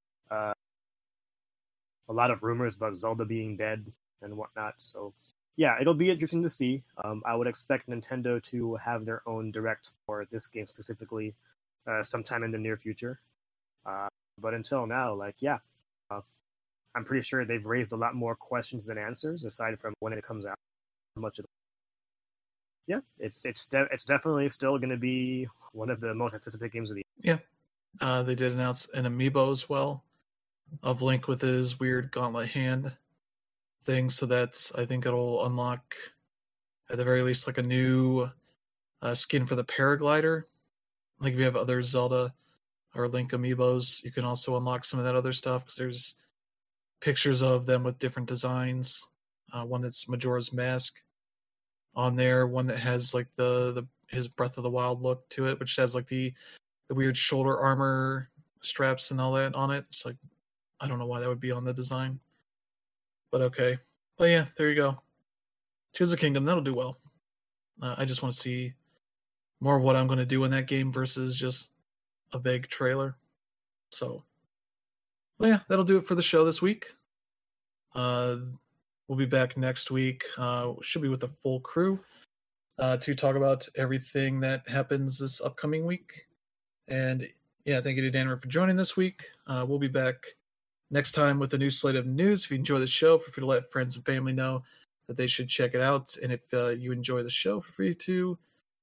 of rumors about Zelda being dead and whatnot. So yeah, it'll be interesting to see. I would expect Nintendo to have their own direct for this game specifically sometime in the near future. But until now, I'm pretty sure they've raised a lot more questions than answers, aside from when it comes out. Much of yeah, it's definitely still going to be one of the most anticipated games of the year. Yeah, they did announce an amiibo as well of Link with his weird gauntlet hand thing, so that's, I think it'll unlock at the very least like a new skin for the paraglider. Like if you have other Zelda or Link amiibos, you can also unlock some of that other stuff, because there's pictures of them with different designs. One that's Majora's Mask on there, one that has like his Breath of the Wild look to it, which has like the weird shoulder armor straps and all that on it. It's like, I don't know why that would be on the design, but okay. But yeah, there you go. Tears of the Kingdom, that'll do well. I just want to see more of what I'm going to do in that game versus just a vague trailer. So, well, yeah, that'll do it for the show this week. We'll be back next week. Should be with the full crew to talk about everything that happens this upcoming week. And yeah, thank you to Danner for joining this week. We'll be back next time with a new slate of news. If you enjoy the show, feel free to let friends and family know that they should check it out. And if you enjoy the show, feel free to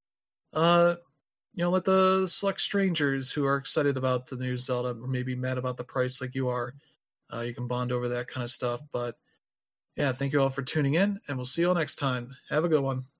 let the select strangers who are excited about the new Zelda, or maybe mad about the price like you are, you can bond over that kind of stuff. But yeah, thank you all for tuning in, and we'll see you all next time. Have a good one.